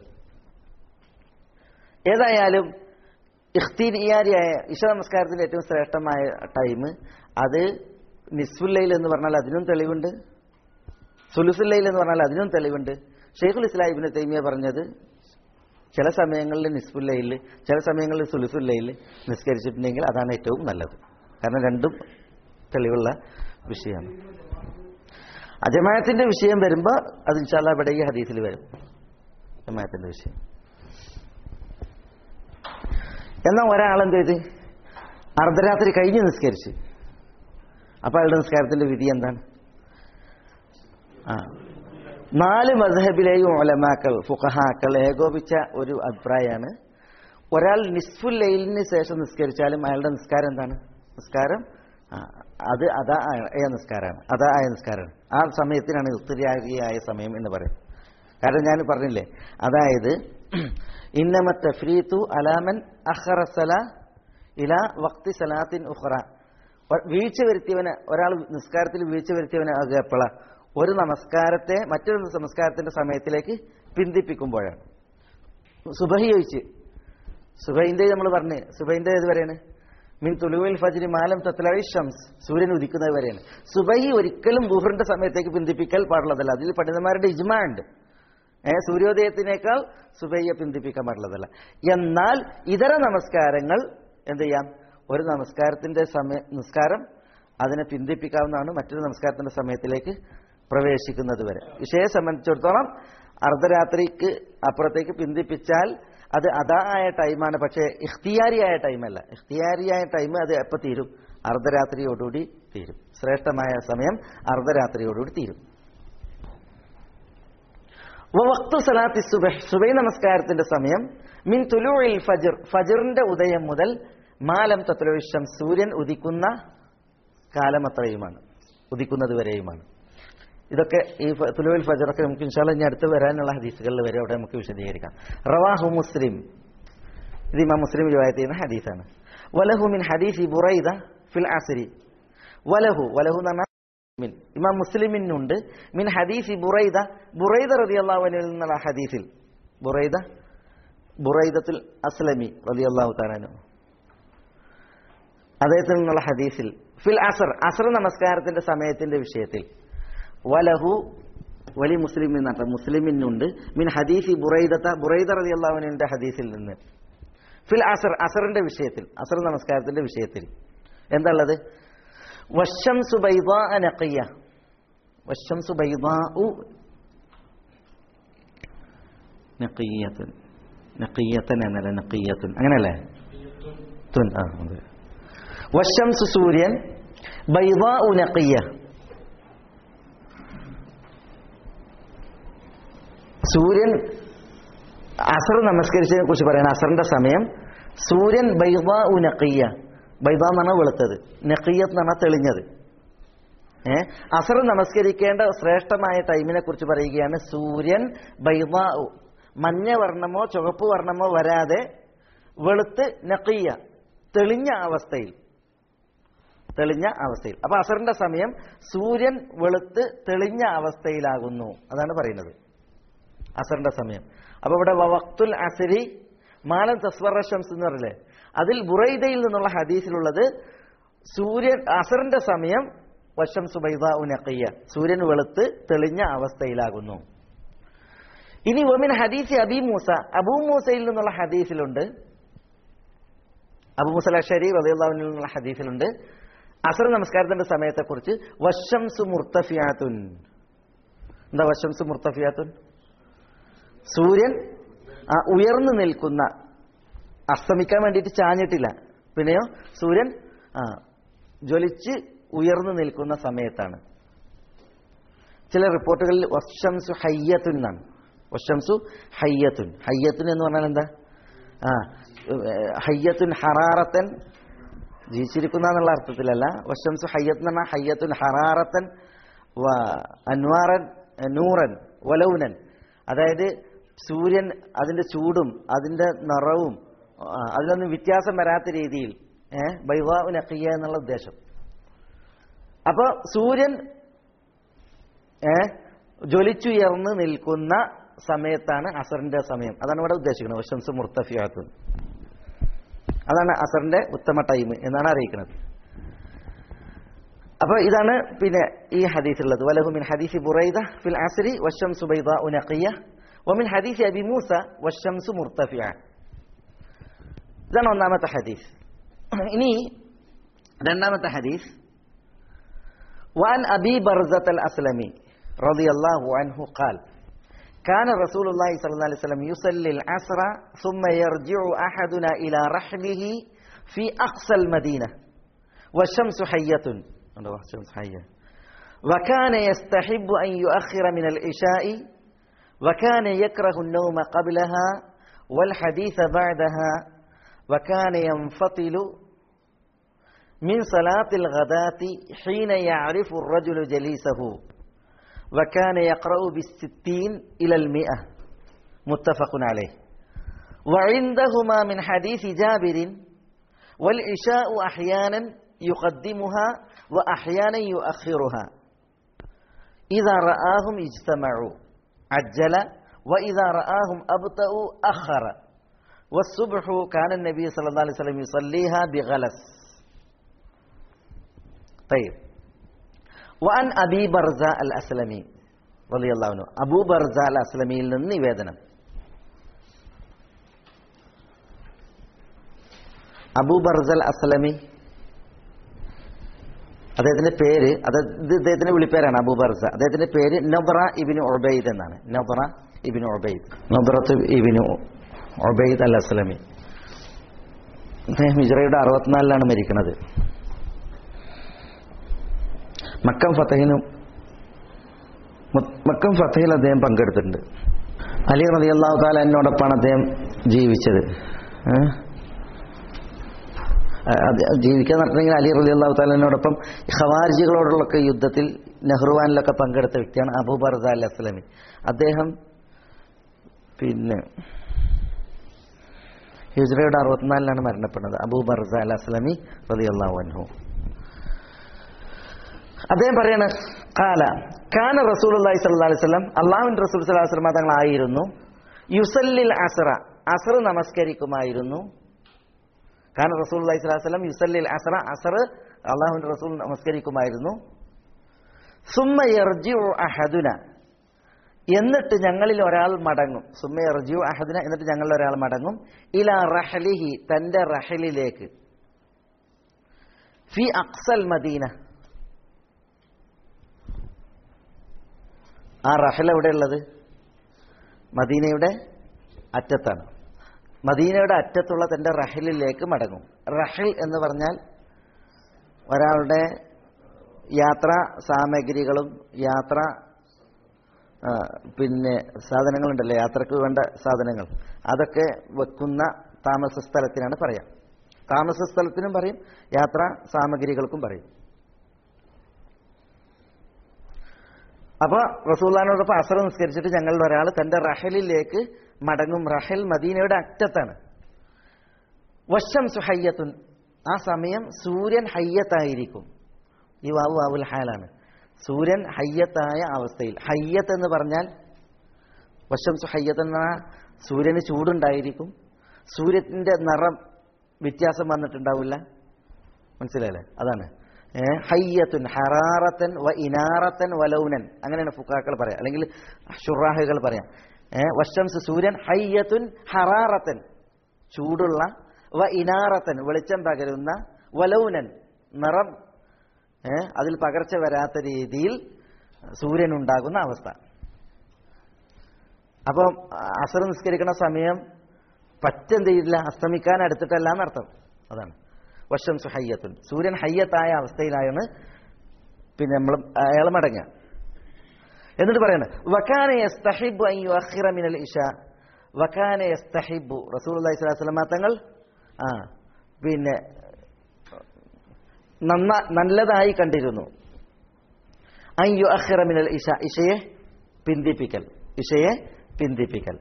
S4: ഏതായാലും ഇഖ്തിയാരിയായ ഇശ നമസ്കാരത്തിന്റെ ഏറ്റവും ശ്രേഷ്ഠമായ ടൈം അത് നിസ്ഫുൽ ലൈൽ എന്ന് പറഞ്ഞാൽ അതിനും തെളിവുണ്ട്, സുലുസുൽ ലൈൽ എന്ന് പറഞ്ഞാൽ അതിനും തെളിവുണ്ട്. ഷെയ്ഖുൽ ഇസ്ലാം ഇബ്നു തൈമിയ പറഞ്ഞത് ചില സമയങ്ങളിൽ നിസ്ഫുൽ ലൈൽ, ചില സമയങ്ങളിൽ സുലുസുൽ ലൈൽ നിസ്കരിച്ചിട്ടുണ്ടെങ്കിൽ അതാണ് ഏറ്റവും നല്ലത്. കാരണം രണ്ടും തെളിവുള്ള വിഷയമാണ്. ജമാഅത്തിന്റെ വിഷയം വരുമ്പോൾ അത് ഇൻഷാ അല്ലാഹ് ഇവിടെ ഈ ഹദീസിൽ വരും, ജമാഅത്തിന്റെ വിഷയം. എന്നാൽ ഒരാളെന്ത് ചെയ്ത് അർദ്ധരാത്രി കഴിഞ്ഞ് നിസ്കരിച്ച്, അപ്പൊ അയാളുടെ നിസ്കാരത്തിന്റെ വിധി എന്താണ്? ആ നാല് മദ്ഹബിലെയും ഉലമാക്കൾ, ഫുഖഹാക്കൾ ഏകോപിച്ച ഒരു അഭിപ്രായമാണ്, ഒരാൾ നിസ്ഫുൽ ലൈലിന് ശേഷം നിസ്കരിച്ചാലും അയാളുടെ നിസ്കാരം എന്താണ്? നിസ്കാരം അത് അതാ ആയ നിസ്കാരമാണ്, അതാ ആയ നിസ്കാരമാണ്. ആ സമയത്തിനാണ് ഇഖ്തിയാരിയായ സമയം എന്ന് പറയും. കാരണം ഞാൻ പറഞ്ഞില്ലേ, അതായത് ഇന്നമ തഫ്രീതു അലാമൻ അഖറ സലാ ഇലാ വഖ്തി സലാത്തിൻ ഉഖറ. വീഴ്ച വരുത്തിയവന്, ഒരാൾ നിസ്കാരത്തിൽ വീഴ്ച വരുത്തിയവന് അത് എപ്പോഴാ? ഒരു നമസ്കാരത്തെ മറ്റൊരു നമസ്കാരത്തിന്റെ സമയത്തിലേക്ക് പിന്തിപ്പിക്കുമ്പോഴാണ്. സുബഹി ചോദിച്ച്, സുബഹിന്റെ നമ്മൾ പറഞ്ഞ്, സുബഹിന്റെ ഏത് വരെയാണ്? മിൻ തുലുവിൽ ഫജ്രി മാലം തത്ലഇ ശംസ്, സൂര്യൻ ഉദിക്കുന്നത് വരെയാണ്. സുബഹി ഒരിക്കലും ദുഹറിന്റെ സമയത്തേക്ക് പിന്തിപ്പിക്കൽ പാടുള്ളതല്ല. അതിൽ പണ്ഡിതന്മാരുടെ ഇജ്മാ ഉണ്ട്. ഏഹ് സൂര്യോദയത്തിനേക്കാൾ സുബഹിയെ പിന്തിപ്പിക്കാൻ പാടുള്ളതല്ല. എന്നാൽ ഇതര നമസ്കാരങ്ങൾ എന്ത് ചെയ്യാം? ഒരു നമസ്കാരത്തിന്റെ സമയ നിസ്കാരം അതിനെ പിന്തിപ്പിക്കാവുന്നതാണ് മറ്റൊരു നമസ്കാരത്തിന്റെ സമയത്തിലേക്ക് പ്രവേശിക്കുന്നത് വരെ. ഇശയെ സംബന്ധിച്ചിടത്തോളം അർദ്ധരാത്രിക്ക് അപ്പുറത്തേക്ക് പിന്തിപ്പിച്ചാൽ അത് അതാ ആയ ടൈമാണ്, പക്ഷേ ഇഖ്തിയാരിയായ ടൈമല്ല. ഇഖ്തിയാരിയായ ടൈം അത് എപ്പോൾ തീരും? അർദ്ധരാത്രിയോടുകൂടി തീരും. ശ്രേഷ്ഠമായ സമയം അർദ്ധരാത്രിയോടുകൂടി തീരും. വഖ്തു സലാത്തി സുബ്ഹ്, സുബഹി നമസ്കാരത്തിന്റെ സമയം മിൻ തുലൂഇൽ ഫജ്ർ, ഫജ്റിന്റെ ഉദയം മുതൽ മാലം തത്ലുഇ ശംസ്, സൂര്യൻ ഉദിക്കുന്ന കാലം അത്രയുമാണ്, ഉദിക്കുന്നത് വരെയുമാണ്. ഇതൊക്കെ ഈ തുലൂഇൽ ഫജ്ർ ഒക്കെ നമുക്ക് ഇൻഷാ അല്ലാഹ് ഇനി അടുത്ത് വരാനുള്ള ഹദീസുകളിൽ വരെ അവിടെ നമുക്ക് വിശദീകരിക്കാം. റവാഹു മുസ്ലിം, ഇത് ഇമാം മുസ്ലിം റിവായത്ത് ചെയ്യുന്ന ഹദീസാണ്. വലഹു മിൻ ഹദീസി ബുറൈദ ഫിൽ അസ്രി, വലഹു വലഹു എന്ന് പറഞ്ഞാൽ ഇമാം മുസ്ലിമിനുണ്ട് മിൻ ഹദീസി ബുറൈദ, ബുറൈദ റളിയല്ലാഹു അൻഹു എന്നുള്ള ഹദീസിൽ, ബുറൈദ ബുറൈദത്തുൽ അസ്ലമി റളിയല്ലാഹു തആല അൻഹു അദ്ദേഹത്തിൽ നിന്നുള്ള ഹദീസിൽ ഫിൽ അസർ, അസർ നമസ്കാരത്തിന്റെ സമയത്തിന്റെ വിഷയത്തിൽ, വലഹു വലി മുസ്ലിമിൻ എന്നാണ് മുസ്ലിമിനുണ്ട് മിൻ ഹദീസി ബുറൈദത്ത, ബുറൈദ റളിയല്ലാഹു അൻഹുവിന്റെ ഹദീസിൽ നിന്ന് ഫിൽ അസർ, അസറിന്റെ വിഷയത്തിൽ, അസർ നമസ്കാരത്തിന്റെ വിഷയത്തിൽ എന്താള്ളത്? വശംസു ബൈദാഅ നഖിയ, വശംസു ബൈദാഉ നഖിയത്തുൻ, നഖിയത്തൻ എന്നല്ല നഖിയത്തുൻ, അങ്ങനെയല്ലേ? തുൻ, ആ അതെ. വശംസു സൂര്യൻ, ബൈദാഉ നഖിയ, സൂര്യൻ അസർ നമസ്കരിച്ചതിനെ കുറിച്ച് പറയണം. അസറിന്റെ സമയം സൂര്യൻ ബൈദാഉ നഖിയ, ബൈദ എന്ന് പറഞ്ഞാൽ വെളുത്തത്, നഖിയത്ത് എന്ന് പറഞ്ഞാൽ തെളിഞ്ഞത്. ഏഹ് അസർ നമസ്കരിക്കേണ്ട ശ്രേഷ്ഠമായ ടൈമിനെ കുറിച്ച് പറയുകയാണ്. സൂര്യൻ ബൈദാഉ, മഞ്ഞ വർണ്ണമോ ചുവപ്പ് വർണ്ണമോ വരാതെ വെളുത്ത് നഖിയ, തെളിഞ്ഞ അവസ്ഥയിൽ, തെളിഞ്ഞ അവസ്ഥയിൽ. അപ്പൊ അസറിന്റെ സമയം സൂര്യൻ വെളുത്ത് തെളിഞ്ഞ അവസ്ഥയിലാകുന്നു, അതാണ് പറയുന്നത് അസറിന്റെ സമയം. അപ്പൊ ഇവിടെ വഖ്തുൽ അസ്രി മാലം തസ്വറ ശംസ് എന്ന് പറയില്ലേ, അതിൽ ബുറൈദയിൽ നിന്നുള്ള ഹദീസിലുള്ളത് സൂര്യൻ അസറിന്റെ സമയം വശംസു ബൈദാഉ നഖിയ, സൂര്യൻ വെളുത്ത് തെളിഞ്ഞ അവസ്ഥയിലാകുന്നു. ഇനി വമിൻ ഹദീസ് അബി മൂസ, അബൂ മൂസയിൽ നിന്നുള്ള ഹദീസിലുണ്ട്, അബൂ മൂസ അശ്അരി റളിയല്ലാഹു അൻഹു നിന്നുള്ള ഹദീസിലുണ്ട് അസർ നമസ്കാരത്തിന്റെ സമയത്തെക്കുറിച്ച് വശംസു മുർത്തഫിയാത്തുൻ. എന്താ വശംസു മുർത്തഫിയാത്തുൻ? സൂര്യൻ ഉയർന്നു നിൽക്കുന്ന, അസ്തമിക്കാൻ വേണ്ടിയിട്ട് ചാഞ്ഞിട്ടില്ല, പിന്നെയോ സൂര്യൻ ആ ജ്വലിച്ച് ഉയർന്നു നിൽക്കുന്ന സമയത്താണ്. ചില റിപ്പോർട്ടുകളിൽ വശംസു ഹയ്യത്തുൻ എന്നാണ്, വശംസു ഹയ്യത്തുൻ. ഹയ്യത്തുൻ എന്ന് പറഞ്ഞാൽ എന്താ? ആ ഹയ്യത്തുൻ ഹറാറത്തൻ, ജീവിച്ചിരിക്കുന്ന എന്നുള്ള അർത്ഥത്തിലല്ല. വശംസു ഹയ്യത്ത് എന്ന് പറഞ്ഞാൽ ഹയ്യത്തുൻ ഹറാറത്തൻ വ അൻവാറൻ നൂറൻ വലൗനൻ, അതായത് സൂര്യൻ അതിന്റെ ചൂടും അതിന്റെ നിറവും അതിലൊന്നും വ്യത്യാസം വരാത്ത രീതിയിൽ ഏഹ് ബൈദാഉ നഖിയ എന്നുള്ള ഉദ്ദേശം. അപ്പൊ സൂര്യൻ ഏഹ് ജ്വലിച്ചുയർന്ന് നിൽക്കുന്ന സമയത്താണ് അസറിന്റെ സമയം, അതാണ് ഇവിടെ ഉദ്ദേശിക്കുന്നത്. വശംസു മുർത്തഫിയാത്തുൻ, അതാണ് അസറിന്റെ ഉത്തമ ടൈം എന്നാണ് അറിയിക്കുന്നത്. അപ്പൊ ഇതാണ് പിന്നെ ഈ ഹദീസിലുള്ളത്. വലഹു മിൻ ഹദീസി ബുറൈദ ഫിൽ അസ്രി വശംസു ബൈദാഉ നഖിയ വമിൻ ഹദീസി അബി മൂസ വശംസു മുർത്തഫിയ. ഇതാണ് ഒന്നാമത്തെ ഹദീസ്. ഇനി രണ്ടാമത്തെ ഹദീസ് وعن أبي برزة الأسلمي رضي الله عنه قال كان رسول الله صلى الله عليه وسلم يصلي العصر ثم يرجع أحدنا إلى رحله في أقصى المدينة والشمس حية الشمس حية وكان يستحب أن يؤخر من العشاء وكان يكره النوم قبلها والحديث بعدها وكان ينفطل من صلاة الغداة حين يعرف الرجل جليسه وكان يقرأ بالستين إلى المئة متفق عليه. وعندهما من حديث جابر والعشاء أحيانا يقدمها وأحيانا يؤخرها إذا رآهم اجتمعوا عجل وإذا رآهم أبطأوا أخر والصبح كان النبي صلى الله عليه وسلم يصليها بغلس. طيب وعن أبي برزة الأسلمي رضي الله عنه, അബൂ ബർസ അൽ അസ്ലമിയിൽ നിന്ന് നിവേദനം. അബൂ ബർസ അൽ അസ്ലമി അദ്ദേഹത്തിന്റെ പേര് അത് ഇത് ഇദ്ദേഹത്തിന്റെ വിളിപ്പേരാണ് അബൂ ബർസ. അദ്ദേഹത്തിന്റെ പേര് നബ്ര ഇബ്നു ഉബൈദ് എന്നാണ്. നബ്ര ഇബ്നു ഉബൈദ്, നബ്രത്ത് ഇബ്നു ഉബൈദ് അൽ അസ്ലമി. അദ്ദേഹം ഹിജ്റയുടെ അറുപത്തിനാലിലാണ് മരിക്കുന്നത്. മക്കം ഫതഹിനും മക്കം ഫതഹിൽ അദ്ദേഹം പങ്കെടുത്തിട്ടുണ്ട്. അലി റളിയല്ലാഹു തആല എന്നോടൊപ്പമാണ് അദ്ദേഹം ജീവിച്ചത്. ജീവിക്കാൻ നടത്തണമെങ്കിൽ അലി റളിയല്ലാഹു തആലയോടൊപ്പം ഖവാരിജികളോടുള്ളൊക്കെ യുദ്ധത്തിൽ നെഹ്റുവാനിലൊക്കെ പങ്കെടുത്ത വ്യക്തിയാണ് അബൂ ബർസ അൽ അസ്ലമി. അദ്ദേഹം പിന്നെ ഹിജ്റയുടെ അറുപത്തിനാലിലാണ് മരണപ്പെടുന്നത്. അബൂ ബർസ അൽ അസ്ലമി റളിയല്ലാഹു അൻഹു. അദ്ദേഹം പറയാണ് ഖാല കാന റസൂലുള്ളാഹി സ്വല്ലല്ലാഹു അലൈഹി വസല്ലം, അല്ലാഹുവിന്റെ റസൂൽ സ്വല്ലല്ലാഹു അലൈഹി വസല്ലം തങ്ങളായിരുന്നു യുസല്ലിൽ അസ്റ, അസ്ർ നമസ്കരിക്കുമായിരുന്നു. കാന റസൂലുള്ളാഹി സ്വല്ലല്ലാഹു അലൈഹി വസല്ലം യുസല്ലിൽ അസ്റ, അസ്ർ അല്ലാഹുവിന്റെ റസൂൽ നമസ്കരിക്കുമായിരുന്നു. സുമ്മ യർജിഉ അഹദുന, എന്നിട്ട് ഞങ്ങളിൽ ഒരാൾ മടങ്ങും. സുമ്മ യർജിഉ അഹദുന, എന്നിട്ട് ഞങ്ങളിൽ ഒരാൾ മടങ്ങും. ഇലാ റഹ്ലിഹി, തന്റെ റഹ്ലിലേക്ക്. ഫി അഖ്സൽ മദീന, ആ റഹൽ എവിടെയുള്ളത്? മദീനയുടെ അറ്റത്താണ്. മദീനയുടെ അറ്റത്തുള്ള തന്റെ റഹലിലേക്ക് മടങ്ങും. റഹൽ എന്ന് പറഞ്ഞാൽ ഒരാളുടെ യാത്രാ സാമഗ്രികളും യാത്ര പിന്നെ സാധനങ്ങളുണ്ടല്ലോ, യാത്രക്ക് വേണ്ട സാധനങ്ങൾ, അതൊക്കെ വെക്കുന്ന താമസ സ്ഥലത്തിനാണ് പറയാം. താമസ സ്ഥലത്തിനും പറയും, യാത്രാ സാമഗ്രികൾക്കും പറയും. അപ്പൊ റസൂലുള്ളാഹിനോടൊപ്പം അസ്ർ നിസ്കരിച്ചിട്ട് ഞങ്ങളുടെ ഒരാൾ തന്റെ റഹലിലേക്ക് മടങ്ങും. റഹൽ മദീനയുടെ അറ്റത്താണ്. വശംസു ഹയ്യത്തുൻ, ആ സമയം സൂര്യൻ ഹയ്യത്തായിരിക്കും. ഈ വാവു വാവുൽ ഹാലാണ്. സൂര്യൻ ഹയ്യത്തായ അവസ്ഥയിൽ. ഹയ്യത്ത് എന്ന് പറഞ്ഞാൽ വശംസു ഹയ്യത്ത് എന്ന സൂര്യന് ചൂടുണ്ടായിരിക്കും. സൂര്യന്റെ നിറം വ്യത്യാസം വന്നിട്ടുണ്ടാവില്ല. മനസ്സിലായല്ലേ? അതാണ് ഹയ്യത്തുൻ, ഹറാറത്തൻ വ ഇനാറത്തൻ വലൗനൻ, അങ്ങനെയാണ് ഫുഖാക്കൾ പറയാം, അല്ലെങ്കിൽ ഷുറാഹുകൾ പറയാം. വശംസ് സൂര്യൻ, ഹയ്യത്തുൻ ഹറാറത്തൻ ചൂടുള്ള, വ ഇനാറത്തൻ വെളിച്ചം പകരുന്ന, വലൗനൻ നിറം അതിൽ പകർച്ച വരാത്ത രീതിയിൽ സൂര്യൻ ഉണ്ടാകുന്ന അവസ്ഥ. അപ്പം അസ്ർ നിസ്കരിക്കുന്ന സമയം പറ്റെന്ത് ചെയ്യില്ല, അസ്തമിക്കാൻ അടുത്തിട്ടല്ല എന്നർത്ഥം. അതാണ് വശംസു ഹയ്യത്തുൻ, സൂര്യൻ ഹയ്യത്തായ അവസ്ഥയിലായാണ് പിന്നെ നമ്മൾ അയാൾ മടങ്ങുക. എന്നിട്ട് പറയണത് വകാന യസ്തഹിബ്ബു അൻ യുഅഖിറ മിനൽ ഇശാ, വകാന യസ്തഹിബ്ബു, റസൂലുള്ളാഹി സ്വല്ലല്ലാഹു അലൈഹി വസല്ലം തങ്ങൾ ആ പിന്നെ നന്ന നല്ലതായി കണ്ടിരുന്നു അൻ യുഅഖിറ മിനൽ ഇശാ, ഇശയെ പിന്തിപ്പിക്കൽ, ഇശയെ പിന്തിപ്പിക്കൽ.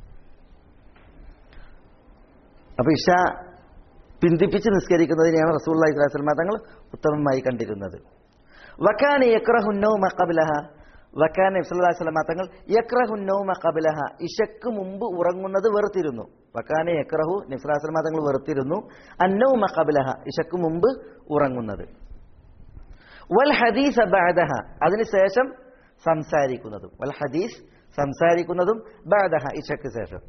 S4: അപ്പൊ ഇശ പിന്തിപ്പിച്ച് നിസ്കരിക്കുന്നതിനെയാണ് റസൂലുള്ളാഹി സ്വല്ലല്ലാഹു അലൈഹി വസല്ലം തങ്ങൾ ഉത്തമമായി കണ്ടിരുന്നത്. വകാന യക്റഹു നൗമ ഖബ്ലഹ, വകാന സല്ലല്ലാഹു അലൈഹി വസല്ലം തങ്ങൾ യക്റഹു നൗമ ഖബ്ലഹ, ഇശക്ക് മുമ്പ് ഉറങ്ങുന്നത് വെറുത്തിരുന്നു. വകാന യക്റഹു, നബി സല്ലല്ലാഹു അലൈഹി വസല്ലം തങ്ങൾ വെറുത്തിരുന്നു അന്നൗമ ഖബ്ലഹ, ഇശക്ക് മുമ്പ് ഉറങ്ങുന്നത്. വൽ ഹദീസ ബഅദഹ, അതിനുശേഷം സംസാരിക്കുന്നതും. വൽ ഹദീസ്, സംസാരിക്കുന്നതും, ബഅദഹ, ഇശക്ക് ശേഷം.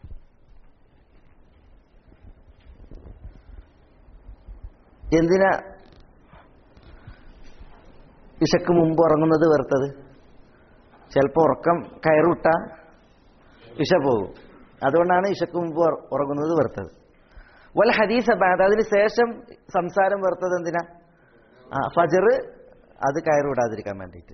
S4: എന്തിനാ ഇശക്ക് മുമ്പ് ഉറങ്ങുന്നത് വെറുത്തത്? ചിലപ്പോൾ ഉറക്കം കയറുട്ട ഇശ പോകും. അതുകൊണ്ടാണ് ഇശക്ക് മുമ്പ് ഉറങ്ങുന്നത് വെറുത്തത്. വൽ ഹദീസ ബഅദ, അതിന് ശേഷം സംസാരം വെറുത്തത് എന്തിനാ? ആ ഫജ്ർ, അത് കയറുവിടാതിരിക്കാൻ വേണ്ടിയിട്ട്.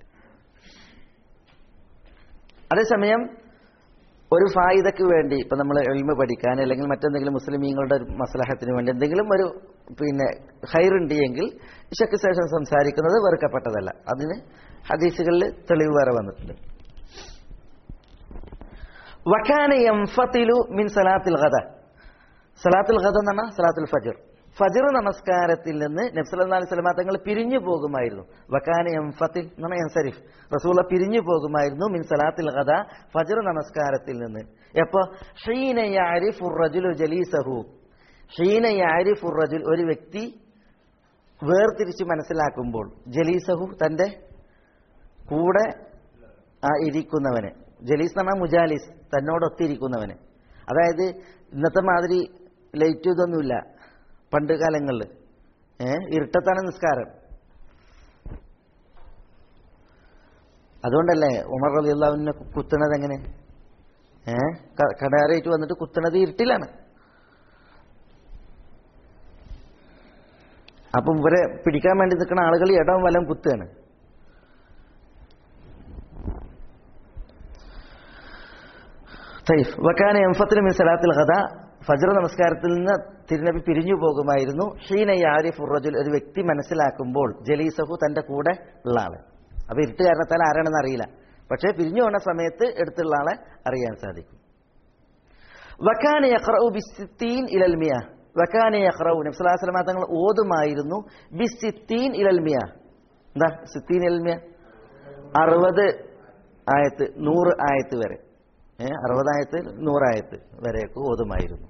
S4: അതേസമയം ഒരു ഫായിദക്ക് വേണ്ടി, ഇപ്പൊ നമ്മൾ ഇൽമ് പഠിക്കാൻ അല്ലെങ്കിൽ മറ്റെന്തെങ്കിലും മുസ്ലിമീങ്ങളുടെ ഒരു മസ്ലഹത്തിന് വേണ്ടി എന്തെങ്കിലും ഒരു പിന്നെ ഖൈറുണ്ട് എങ്കിൽ ഇശക്ക് ശേഷം സംസാരിക്കുന്നത് വെറുക്കപ്പെട്ടതല്ല. അതിന് ഹദീസുകളിൽ തെളിവ് വേറെ വന്നിട്ടുണ്ട്. വകാന യൻഫതിലു മിൻ സലാത്തിൽ ഗദ, സലാത്തുൽ ഗദ എന്ന് പറഞ്ഞാൽ സലാത്തുൽ ഫജ്ർ, ഫജ്ർ നമസ്കാരത്തിൽ നിന്ന് നബി സല്ലല്ലാഹു അലൈഹി വസല്ലം തങ്ങൾ പിരിഞ്ഞു പോകുമായിരുന്നു. വകാന യൻഫതിൽ എന്ന് പറഞ്ഞാൽ യൻസരിഫ്, റസൂല പിരിഞ്ഞു പോകുമായിരുന്നു മിൻ സലാത്തിൽ ഗദ, ഫജ്ർ നമസ്കാരത്തിൽ നിന്ന്. എപ്പോ? ഹീന യഅരിഫു റജുലു ജലീസഹു, ഹീന യഅരിഫു റജുൽ, ഒരു വ്യക്തി വേർതിരിച്ച് മനസ്സിലാക്കുമ്പോൾ, ജലീസഹു തന്റെ കൂടെ ആ ഇരിക്കുന്നവനെ, ജലീസ് എന്ന് പറഞ്ഞാൽ മുജാലിസ്, തന്നോടൊത്തിരിക്കുന്നവന്. അതായത് ഇന്നത്തെ മാതിരി ലൈറ്റ് ഇതൊന്നുമില്ല പണ്ട് കാലങ്ങളിൽ. ഏഹ് ഇരുട്ടത്താണ് നിസ്കാരം. അതുകൊണ്ടല്ലേ ഉമർ റളിയല്ലാഹു അൻഹു കുത്തുന്നത് എങ്ങനെ? ഏഹ് കടാരയിട്ട് വന്നിട്ട് കുത്തുന്നത് ഇരുട്ടിലാണ്. അപ്പം ഇവരെ പിടിക്കാൻ വേണ്ടി നിൽക്കുന്ന ആളുകൾ ഇടവും വലം കുത്തുകയാണ്. വക്കാന എംഫത്തിൽ മിൻ സലാത്തിൽ ഖദാ, ഫജ്ർ നമസ്കാരത്തിൽ നിന്ന് തിരുനബി പിരിഞ്ഞു പോകുമായിരുന്നു. ഹീന യാരിഫു റജുൽ, ഒരു വ്യക്തി മനസ്സിലാക്കുമ്പോൾ, ജലീസഹു തന്റെ കൂടെ ഉള്ള ആള്. അപ്പൊ ഇരുട്ട് കാരണത്താൽ ആരാണെന്ന് അറിയില്ല, പക്ഷേ പിരിഞ്ഞു പോകുന്ന സമയത്ത് എടുത്തുള്ള ആളെ അറിയാൻ സാധിക്കും. വക്കാന യഖ്റഉ ബിസ്സിത്തീൻ ഇലൽ മിയ, വക്കാന യഖ്റഉ നബി സല്ലല്ലാഹു അലൈഹി വസല്ലം തങ്ങൾ ഓതുമായിരുന്നു ബിസ്സിത്തീൻ ഇലൽ മിയ. എന്താ സിത്തീൻ ഇലൽ മിയ? അറുപത് ആയത്ത് നൂറ് ആയത്ത് വരെ, ഏഹ് അറുപതായത്ത് നൂറായത്ത് വരെയൊക്കെ ഓതുമായിരുന്നു.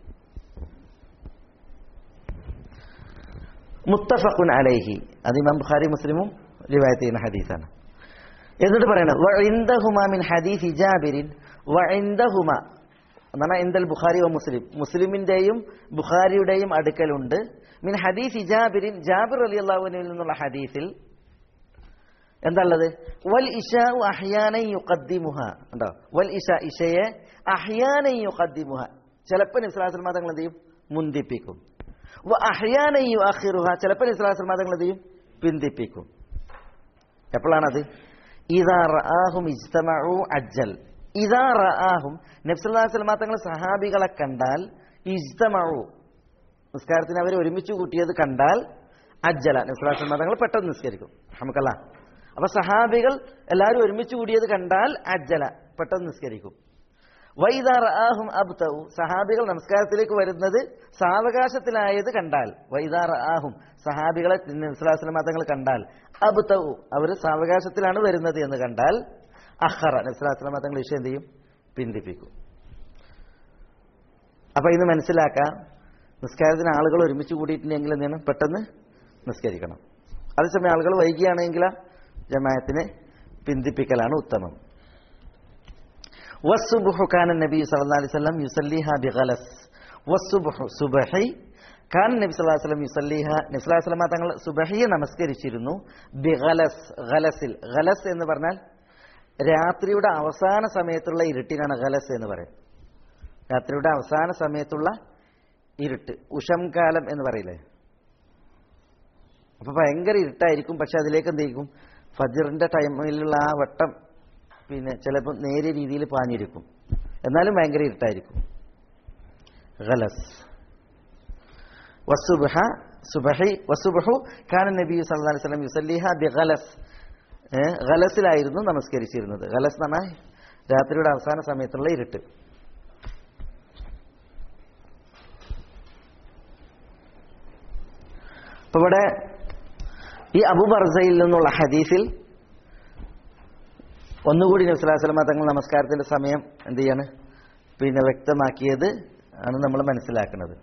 S4: മുത്തഫഖുൻ അലൈഹി, അത് ഇമാം ബുഖാരി മുസ്ലിമും റിവായത്ത് ചെയ്യുന്ന ഹദീസാണ്. എന്നിട്ട് പറയണം വഇൻദഹുമാ മിൻ ഹദീസ് ജാബിരിൻ, വഇൻദഹുമാ എന്നാണ് ഇൻദൽ ബുഖാരി വ മുസ്ലിം, മുസ്ലിമിന്റെയും ബുഖാരിയുടെയും അടുക്കലുണ്ട്. മിൻ ഹദീസ് ജാബിരിൻ, ജാബിർ റളിയല്ലാഹു അൻഹുവിൽ നിന്നുള്ള ഹദീസിൽ എന്താണുള്ളത്? വൽ ഇശാ അഹ്യാനൻ യുഖദ്ദിമുഹ, ഉണ്ടോ? വൽ ഇശാ, ഇശയെ അഹ്യാനൻ യുഖദ്ദിമുഹ, ചിലപ്പോൾ നബി സല്ലല്ലാഹു അലൈഹി വസല്ലം തങ്ങൾ എന്ത് ചെയ്യും? മുന്തിപ്പിക്കും. വ അഹ്യാനൻ യുഅഖിറുഹ, ചിലപ്പോൾ നബി സല്ലല്ലാഹു അലൈഹി വസല്ലം തങ്ങൾ എന്ത് ചെയ്യും? പിന്തിപ്പിക്കും. എപ്പോഴാണത്? ഇദാ റആഹും ഇജ്തമഉ അജ്ജൽ, ഇദാ റആഹും നബി സല്ലല്ലാഹു അലൈഹി വസല്ലം തങ്ങൾ സഹാബികളെ കണ്ടാൽ, ഇജ്തമഉ നിസ്കാരത്തിന് അവർ ഒരുമിച്ച് കൂട്ടിയത് കണ്ടാൽ, അജ്ജല നബി സല്ലല്ലാഹു അലൈഹി വസല്ലം തങ്ങൾ പെട്ടെന്ന് നിസ്കരിക്കും. റഹ്മക്കല്ലാഹ്. അപ്പൊ സഹാബികൾ എല്ലാവരും ഒരുമിച്ച് കൂടിയത് കണ്ടാൽ അജ്ജല പെട്ടെന്ന് നിസ്കരിക്കും. വൈദാ റആഹും അബ്തഉ, സഹാബികൾ നമസ്കാരത്തിലേക്ക് വരുന്നത് സാവകാശത്തിലായത് കണ്ടാൽ, വൈദാ റആഹും സഹാബികളെ നബി സല്ലല്ലാഹു അലൈഹി വസല്ലം തങ്ങൾ കണ്ടാൽ, അബ്തഉ അവർ സാവകാശത്തിലാണ് വരുന്നത് എന്ന് കണ്ടാൽ, അഖറ നബി സല്ലല്ലാഹു അലൈഹി വസല്ലം തങ്ങൾ ഇശ എന്ത് ചെയ്യും? പിന്തിപ്പിക്കും. അപ്പൊ ഇത് മനസ്സിലാക്കാം, നിസ്കാരത്തിന് ആളുകൾ ഒരുമിച്ച് കൂടിയിട്ടുണ്ടെങ്കിൽ എന്താണ്? പെട്ടെന്ന് നിസ്കരിക്കണം. അതേസമയം ആളുകൾ വൈകിയാണെങ്കിൽ ജമാഅത്തിനെ പിന്തിപ്പിക്കലാണ് ഉത്തമം. വസ്സുബ്ഹു കാന നബി സല്ലല്ലാഹു അലൈഹി വസല്ലം യുസല്ലിഹ ബിഗലസ്, വസ്സുബ്ഹു സുബ്ഹി കാന നബി സല്ലല്ലാഹു അലൈഹി വസല്ലം യുസല്ലിഹ, നബി സല്ലല്ലാഹു അലൈഹി വസല്ലം തങ്ങൾ സുബ്ഹിയെ നമസ്കരിച്ചിരുന്നു ബിഗലസ്, ഗലസിൽ. ഗലസ് എന്ന് പറഞ്ഞാൽ രാത്രിയുടെ അവസാന സമയത്തുള്ള ഇരുട്ടിനാണ് ഗലസ് എന്ന് പറയും. രാത്രിയുടെ അവസാന സമയത്തുള്ള ഇരുട്ട്, ഉഷം കാലം എന്ന് പറയില്ലേ? അപ്പൊ ഭയങ്കര ഇരുട്ടായിരിക്കും, പക്ഷെ അതിലേക്ക് എന്തെയ്ക്കും? ഫജ്റിന്റെ ടൈമിലുള്ള ആ വട്ടം പിന്നെ ചിലപ്പോൾ നേരിയ രീതിയിൽ പാഞ്ഞിരിക്കും, എന്നാലും ഭയങ്കര ഇരുട്ടായിരിക്കും. ഗലസ്. വസുബ്ഹ സുബ്ഹി വസുബ്ഹു കാന നബി സല്ലല്ലാഹു അലൈഹി വസല്ലം യുസല്ലിഹ ബിഗലസ്, ഗലസിലായിരുന്നു നമസ്കരിച്ചിരുന്നത്. ഗലസ് എന്ന് പറഞ്ഞാൽ രാത്രിയുടെ അവസാന സമയത്തുള്ള ഇരുട്ട്. അപ്പൊ ഇവിടെ ഈ അബൂ ബർസയിൽ നിന്നുള്ള ഹദീസിൽ ഒന്നുകൂടി നബി സല്ലല്ലാഹു അലൈഹി വസല്ലം തങ്ങൾ നമസ്കാരത്തിന്റെ സമയം എന്ത് ചെയ്യാണ്? പിന്നെ വ്യക്തമാക്കിയത് ആണ് നമ്മൾ മനസ്സിലാക്കുന്നത്.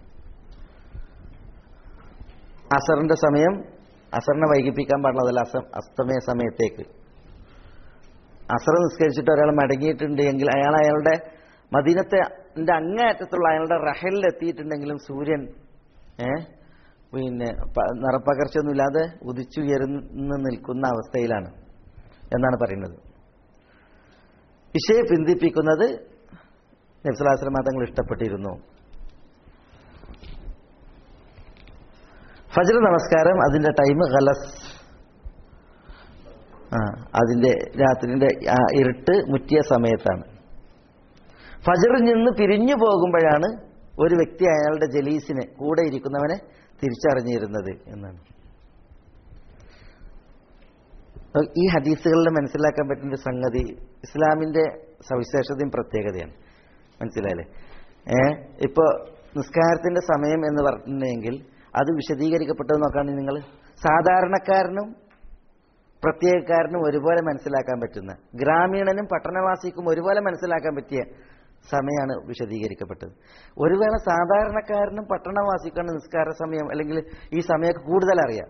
S4: അസറിന്റെ സമയം, അസറിനെ വൈകിപ്പിക്കാൻ പാടുള്ളതല്ല, അസ അസ്തമയ സമയത്തേക്ക്. അസർ നിസ്കരിച്ചിട്ട് ഒരാൾ മടങ്ങിയിട്ടുണ്ട് എങ്കിൽ അയാൾ അയാളുടെ മദീനത്തെ അങ്ങേയറ്റത്തുള്ള അയാളുടെ റഹലിൽ എത്തിയിട്ടുണ്ടെങ്കിലും സൂര്യൻ ഏഹ് പിന്നെ നിറപ്പകർച്ചയൊന്നുമില്ലാതെ ഉദിച്ചുയർന്ന് നിൽക്കുന്ന അവസ്ഥയിലാണ് എന്നാണ് പറയുന്നത്. ഇശയെ പിന്തിപ്പിക്കുന്നത് നബി സല്ലല്ലാഹു അലൈഹി വസല്ലം തങ്ങൾ ഇഷ്ടപ്പെട്ടിരുന്നു. ഫജ്ർ നമസ്കാരം അതിന്റെ ടൈം ഗലസ്, ആ അതിന്റെ രാത്രിന്റെ ഇരുട്ട് മുറ്റിയ സമയത്താണ്. ഫജ്റിൽ നിന്ന് പിരിഞ്ഞു പോകുമ്പോഴാണ് ഒരു വ്യക്തി അയാളുടെ ജലീസിനെ, കൂടെ ഇരിക്കുന്നവനെ തിരിച്ചറിഞ്ഞിരുന്നത് എന്നാണ്. ഈ ഹദീസുകളിൽ മനസ്സിലാക്കാൻ പറ്റുന്ന ഒരു സംഗതി ഇസ്ലാമിന്റെ സവിശേഷതയും പ്രത്യേകതയാണ്. മനസ്സിലായില്ലേ? ഏഹ് ഇപ്പൊ നിസ്കാരത്തിന്റെ സമയം എന്ന് പറഞ്ഞെങ്കിൽ അത് വിശദീകരിക്കപ്പെട്ടത് നോക്കുകയാണെങ്കിൽ നിങ്ങൾ സാധാരണക്കാരനും പ്രത്യേകക്കാരനും ഒരുപോലെ മനസ്സിലാക്കാൻ പറ്റുന്ന, ഗ്രാമീണനും പട്ടണവാസിക്കും ഒരുപോലെ മനസ്സിലാക്കാൻ പറ്റിയ സമയമാണ് വിശദീകരിക്കപ്പെട്ടത്. ഒരു വേള സാധാരണക്കാരനും പട്ടണവാസിക്കാണ് നിസ്കാര സമയം അല്ലെങ്കിൽ ഈ സമയമൊക്കെ കൂടുതൽ അറിയാം,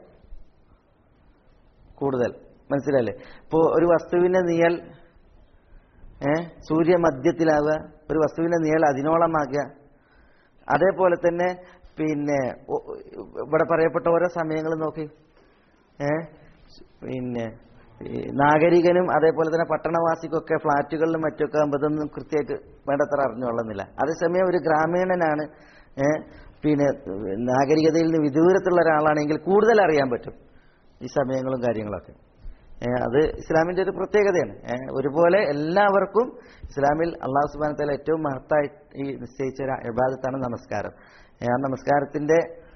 S4: കൂടുതൽ മനസ്സിലല്ലേ? ഇപ്പോൾ ഒരു വസ്തുവിന്റെ നിഴൽ ഏഹ് സൂര്യമധ്യത്തിലാവുക, ഒരു വസ്തുവിന്റെ നിഴൽ അതിനോളമാകുക, അതേപോലെ തന്നെ പിന്നെ ഇവിടെ പറയപ്പെട്ട ഓരോ സമയങ്ങൾ നോക്കി ഏഹ് പിന്നെ നാഗരികനും അതേപോലെ തന്നെ പട്ടണവാസിക്കൊക്കെ ഫ്ളാറ്റുകളിലും മറ്റൊക്കെ ആകുമ്പോൾ ഇതൊന്നും കൃത്യമായിട്ട് വേണ്ടത്ര അറിഞ്ഞുകൊള്ളുന്നില്ല. അതേസമയം ഒരു ഗ്രാമീണനാണ് പിന്നെ നാഗരികതയിൽ നിന്ന് വിദൂരത്തുള്ള ഒരാളാണെങ്കിൽ കൂടുതൽ അറിയാൻ പറ്റും ഈ സമയങ്ങളും കാര്യങ്ങളൊക്കെ. അത് ഇസ്ലാമിന്റെ ഒരു പ്രത്യേകതയാണ്. ഒരുപോലെ എല്ലാവർക്കും ഇസ്ലാമിൽ അള്ളാഹു സുബ്ഹാനഹു വ തആല ഏറ്റവും മഹത്തായി ഈ നിശ്ചയിച്ച ഒരു ഇബാദത്താണ് നമസ്കാരം. ആ നമസ്കാരത്തിന്റെ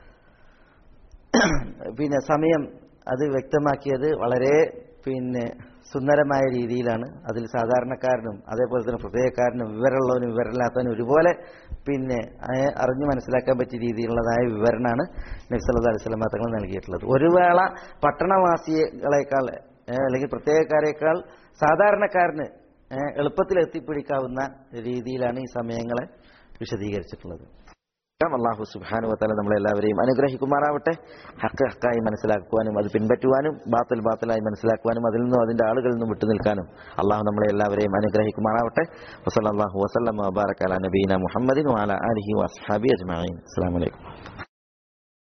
S4: പിന്നെ സമയം അത് വ്യക്തമാക്കിയത് വളരെ പിന്നെ സുന്ദരമായ രീതിയിലാണ്. അതിൽ സാധാരണക്കാരനും അതേപോലെ തന്നെ ഹൃദയക്കാരനും വിവരമുള്ളവനും വിവരമില്ലാത്തവനും ഒരുപോലെ പിന്നെ അറിഞ്ഞു മനസ്സിലാക്കാൻ പറ്റിയ രീതിയിലുള്ളതായ വിവരണമാണ് നബി സല്ലല്ലാഹു അലൈഹി വസല്ലം തങ്ങൾ നൽകിയിട്ടുള്ളത്. ഒരു വേള പട്ടണവാസികളെക്കാൾ അല്ലെങ്കിൽ പ്രത്യേകക്കാരേക്കാൾ സാധാരണക്കാരന് എളുപ്പത്തിൽ എത്തിപ്പിടിക്കാവുന്ന രീതിയിലാണ് ഈ സമയങ്ങളെ വിശദീകരിച്ചിട്ടുള്ളത്. അല്ലാഹു സുബ്ഹാനഹു വ തആല നമ്മളെല്ലാവരെയും അനുഗ്രഹിക്കുമാറാവട്ടെ. ഹഖ് ഹഖായി മനസ്സിലാക്കുവാനും അത് പിൻപറ്റുവാനും ബാത്തിൽ ബാത്തിലായി മനസ്സിലാക്കുവാനും അതിൽ നിന്നും അതിന്റെ ആളുകളിൽ നിന്നും വിട്ടുനിൽക്കാനും അള്ളാഹു നമ്മളെ എല്ലാവരെയും അനുഗ്രഹിക്കുമാറാവട്ടെ. വസല്ലല്ലാഹു വസല്ലമ വബാറക അലാ നബീന മുഹമ്മദിൻ വഅലാ ആലിഹി വഅസ്ഹാബിഹി അജ്മഈൻ. അസ്സലാമു അലൈക്കും.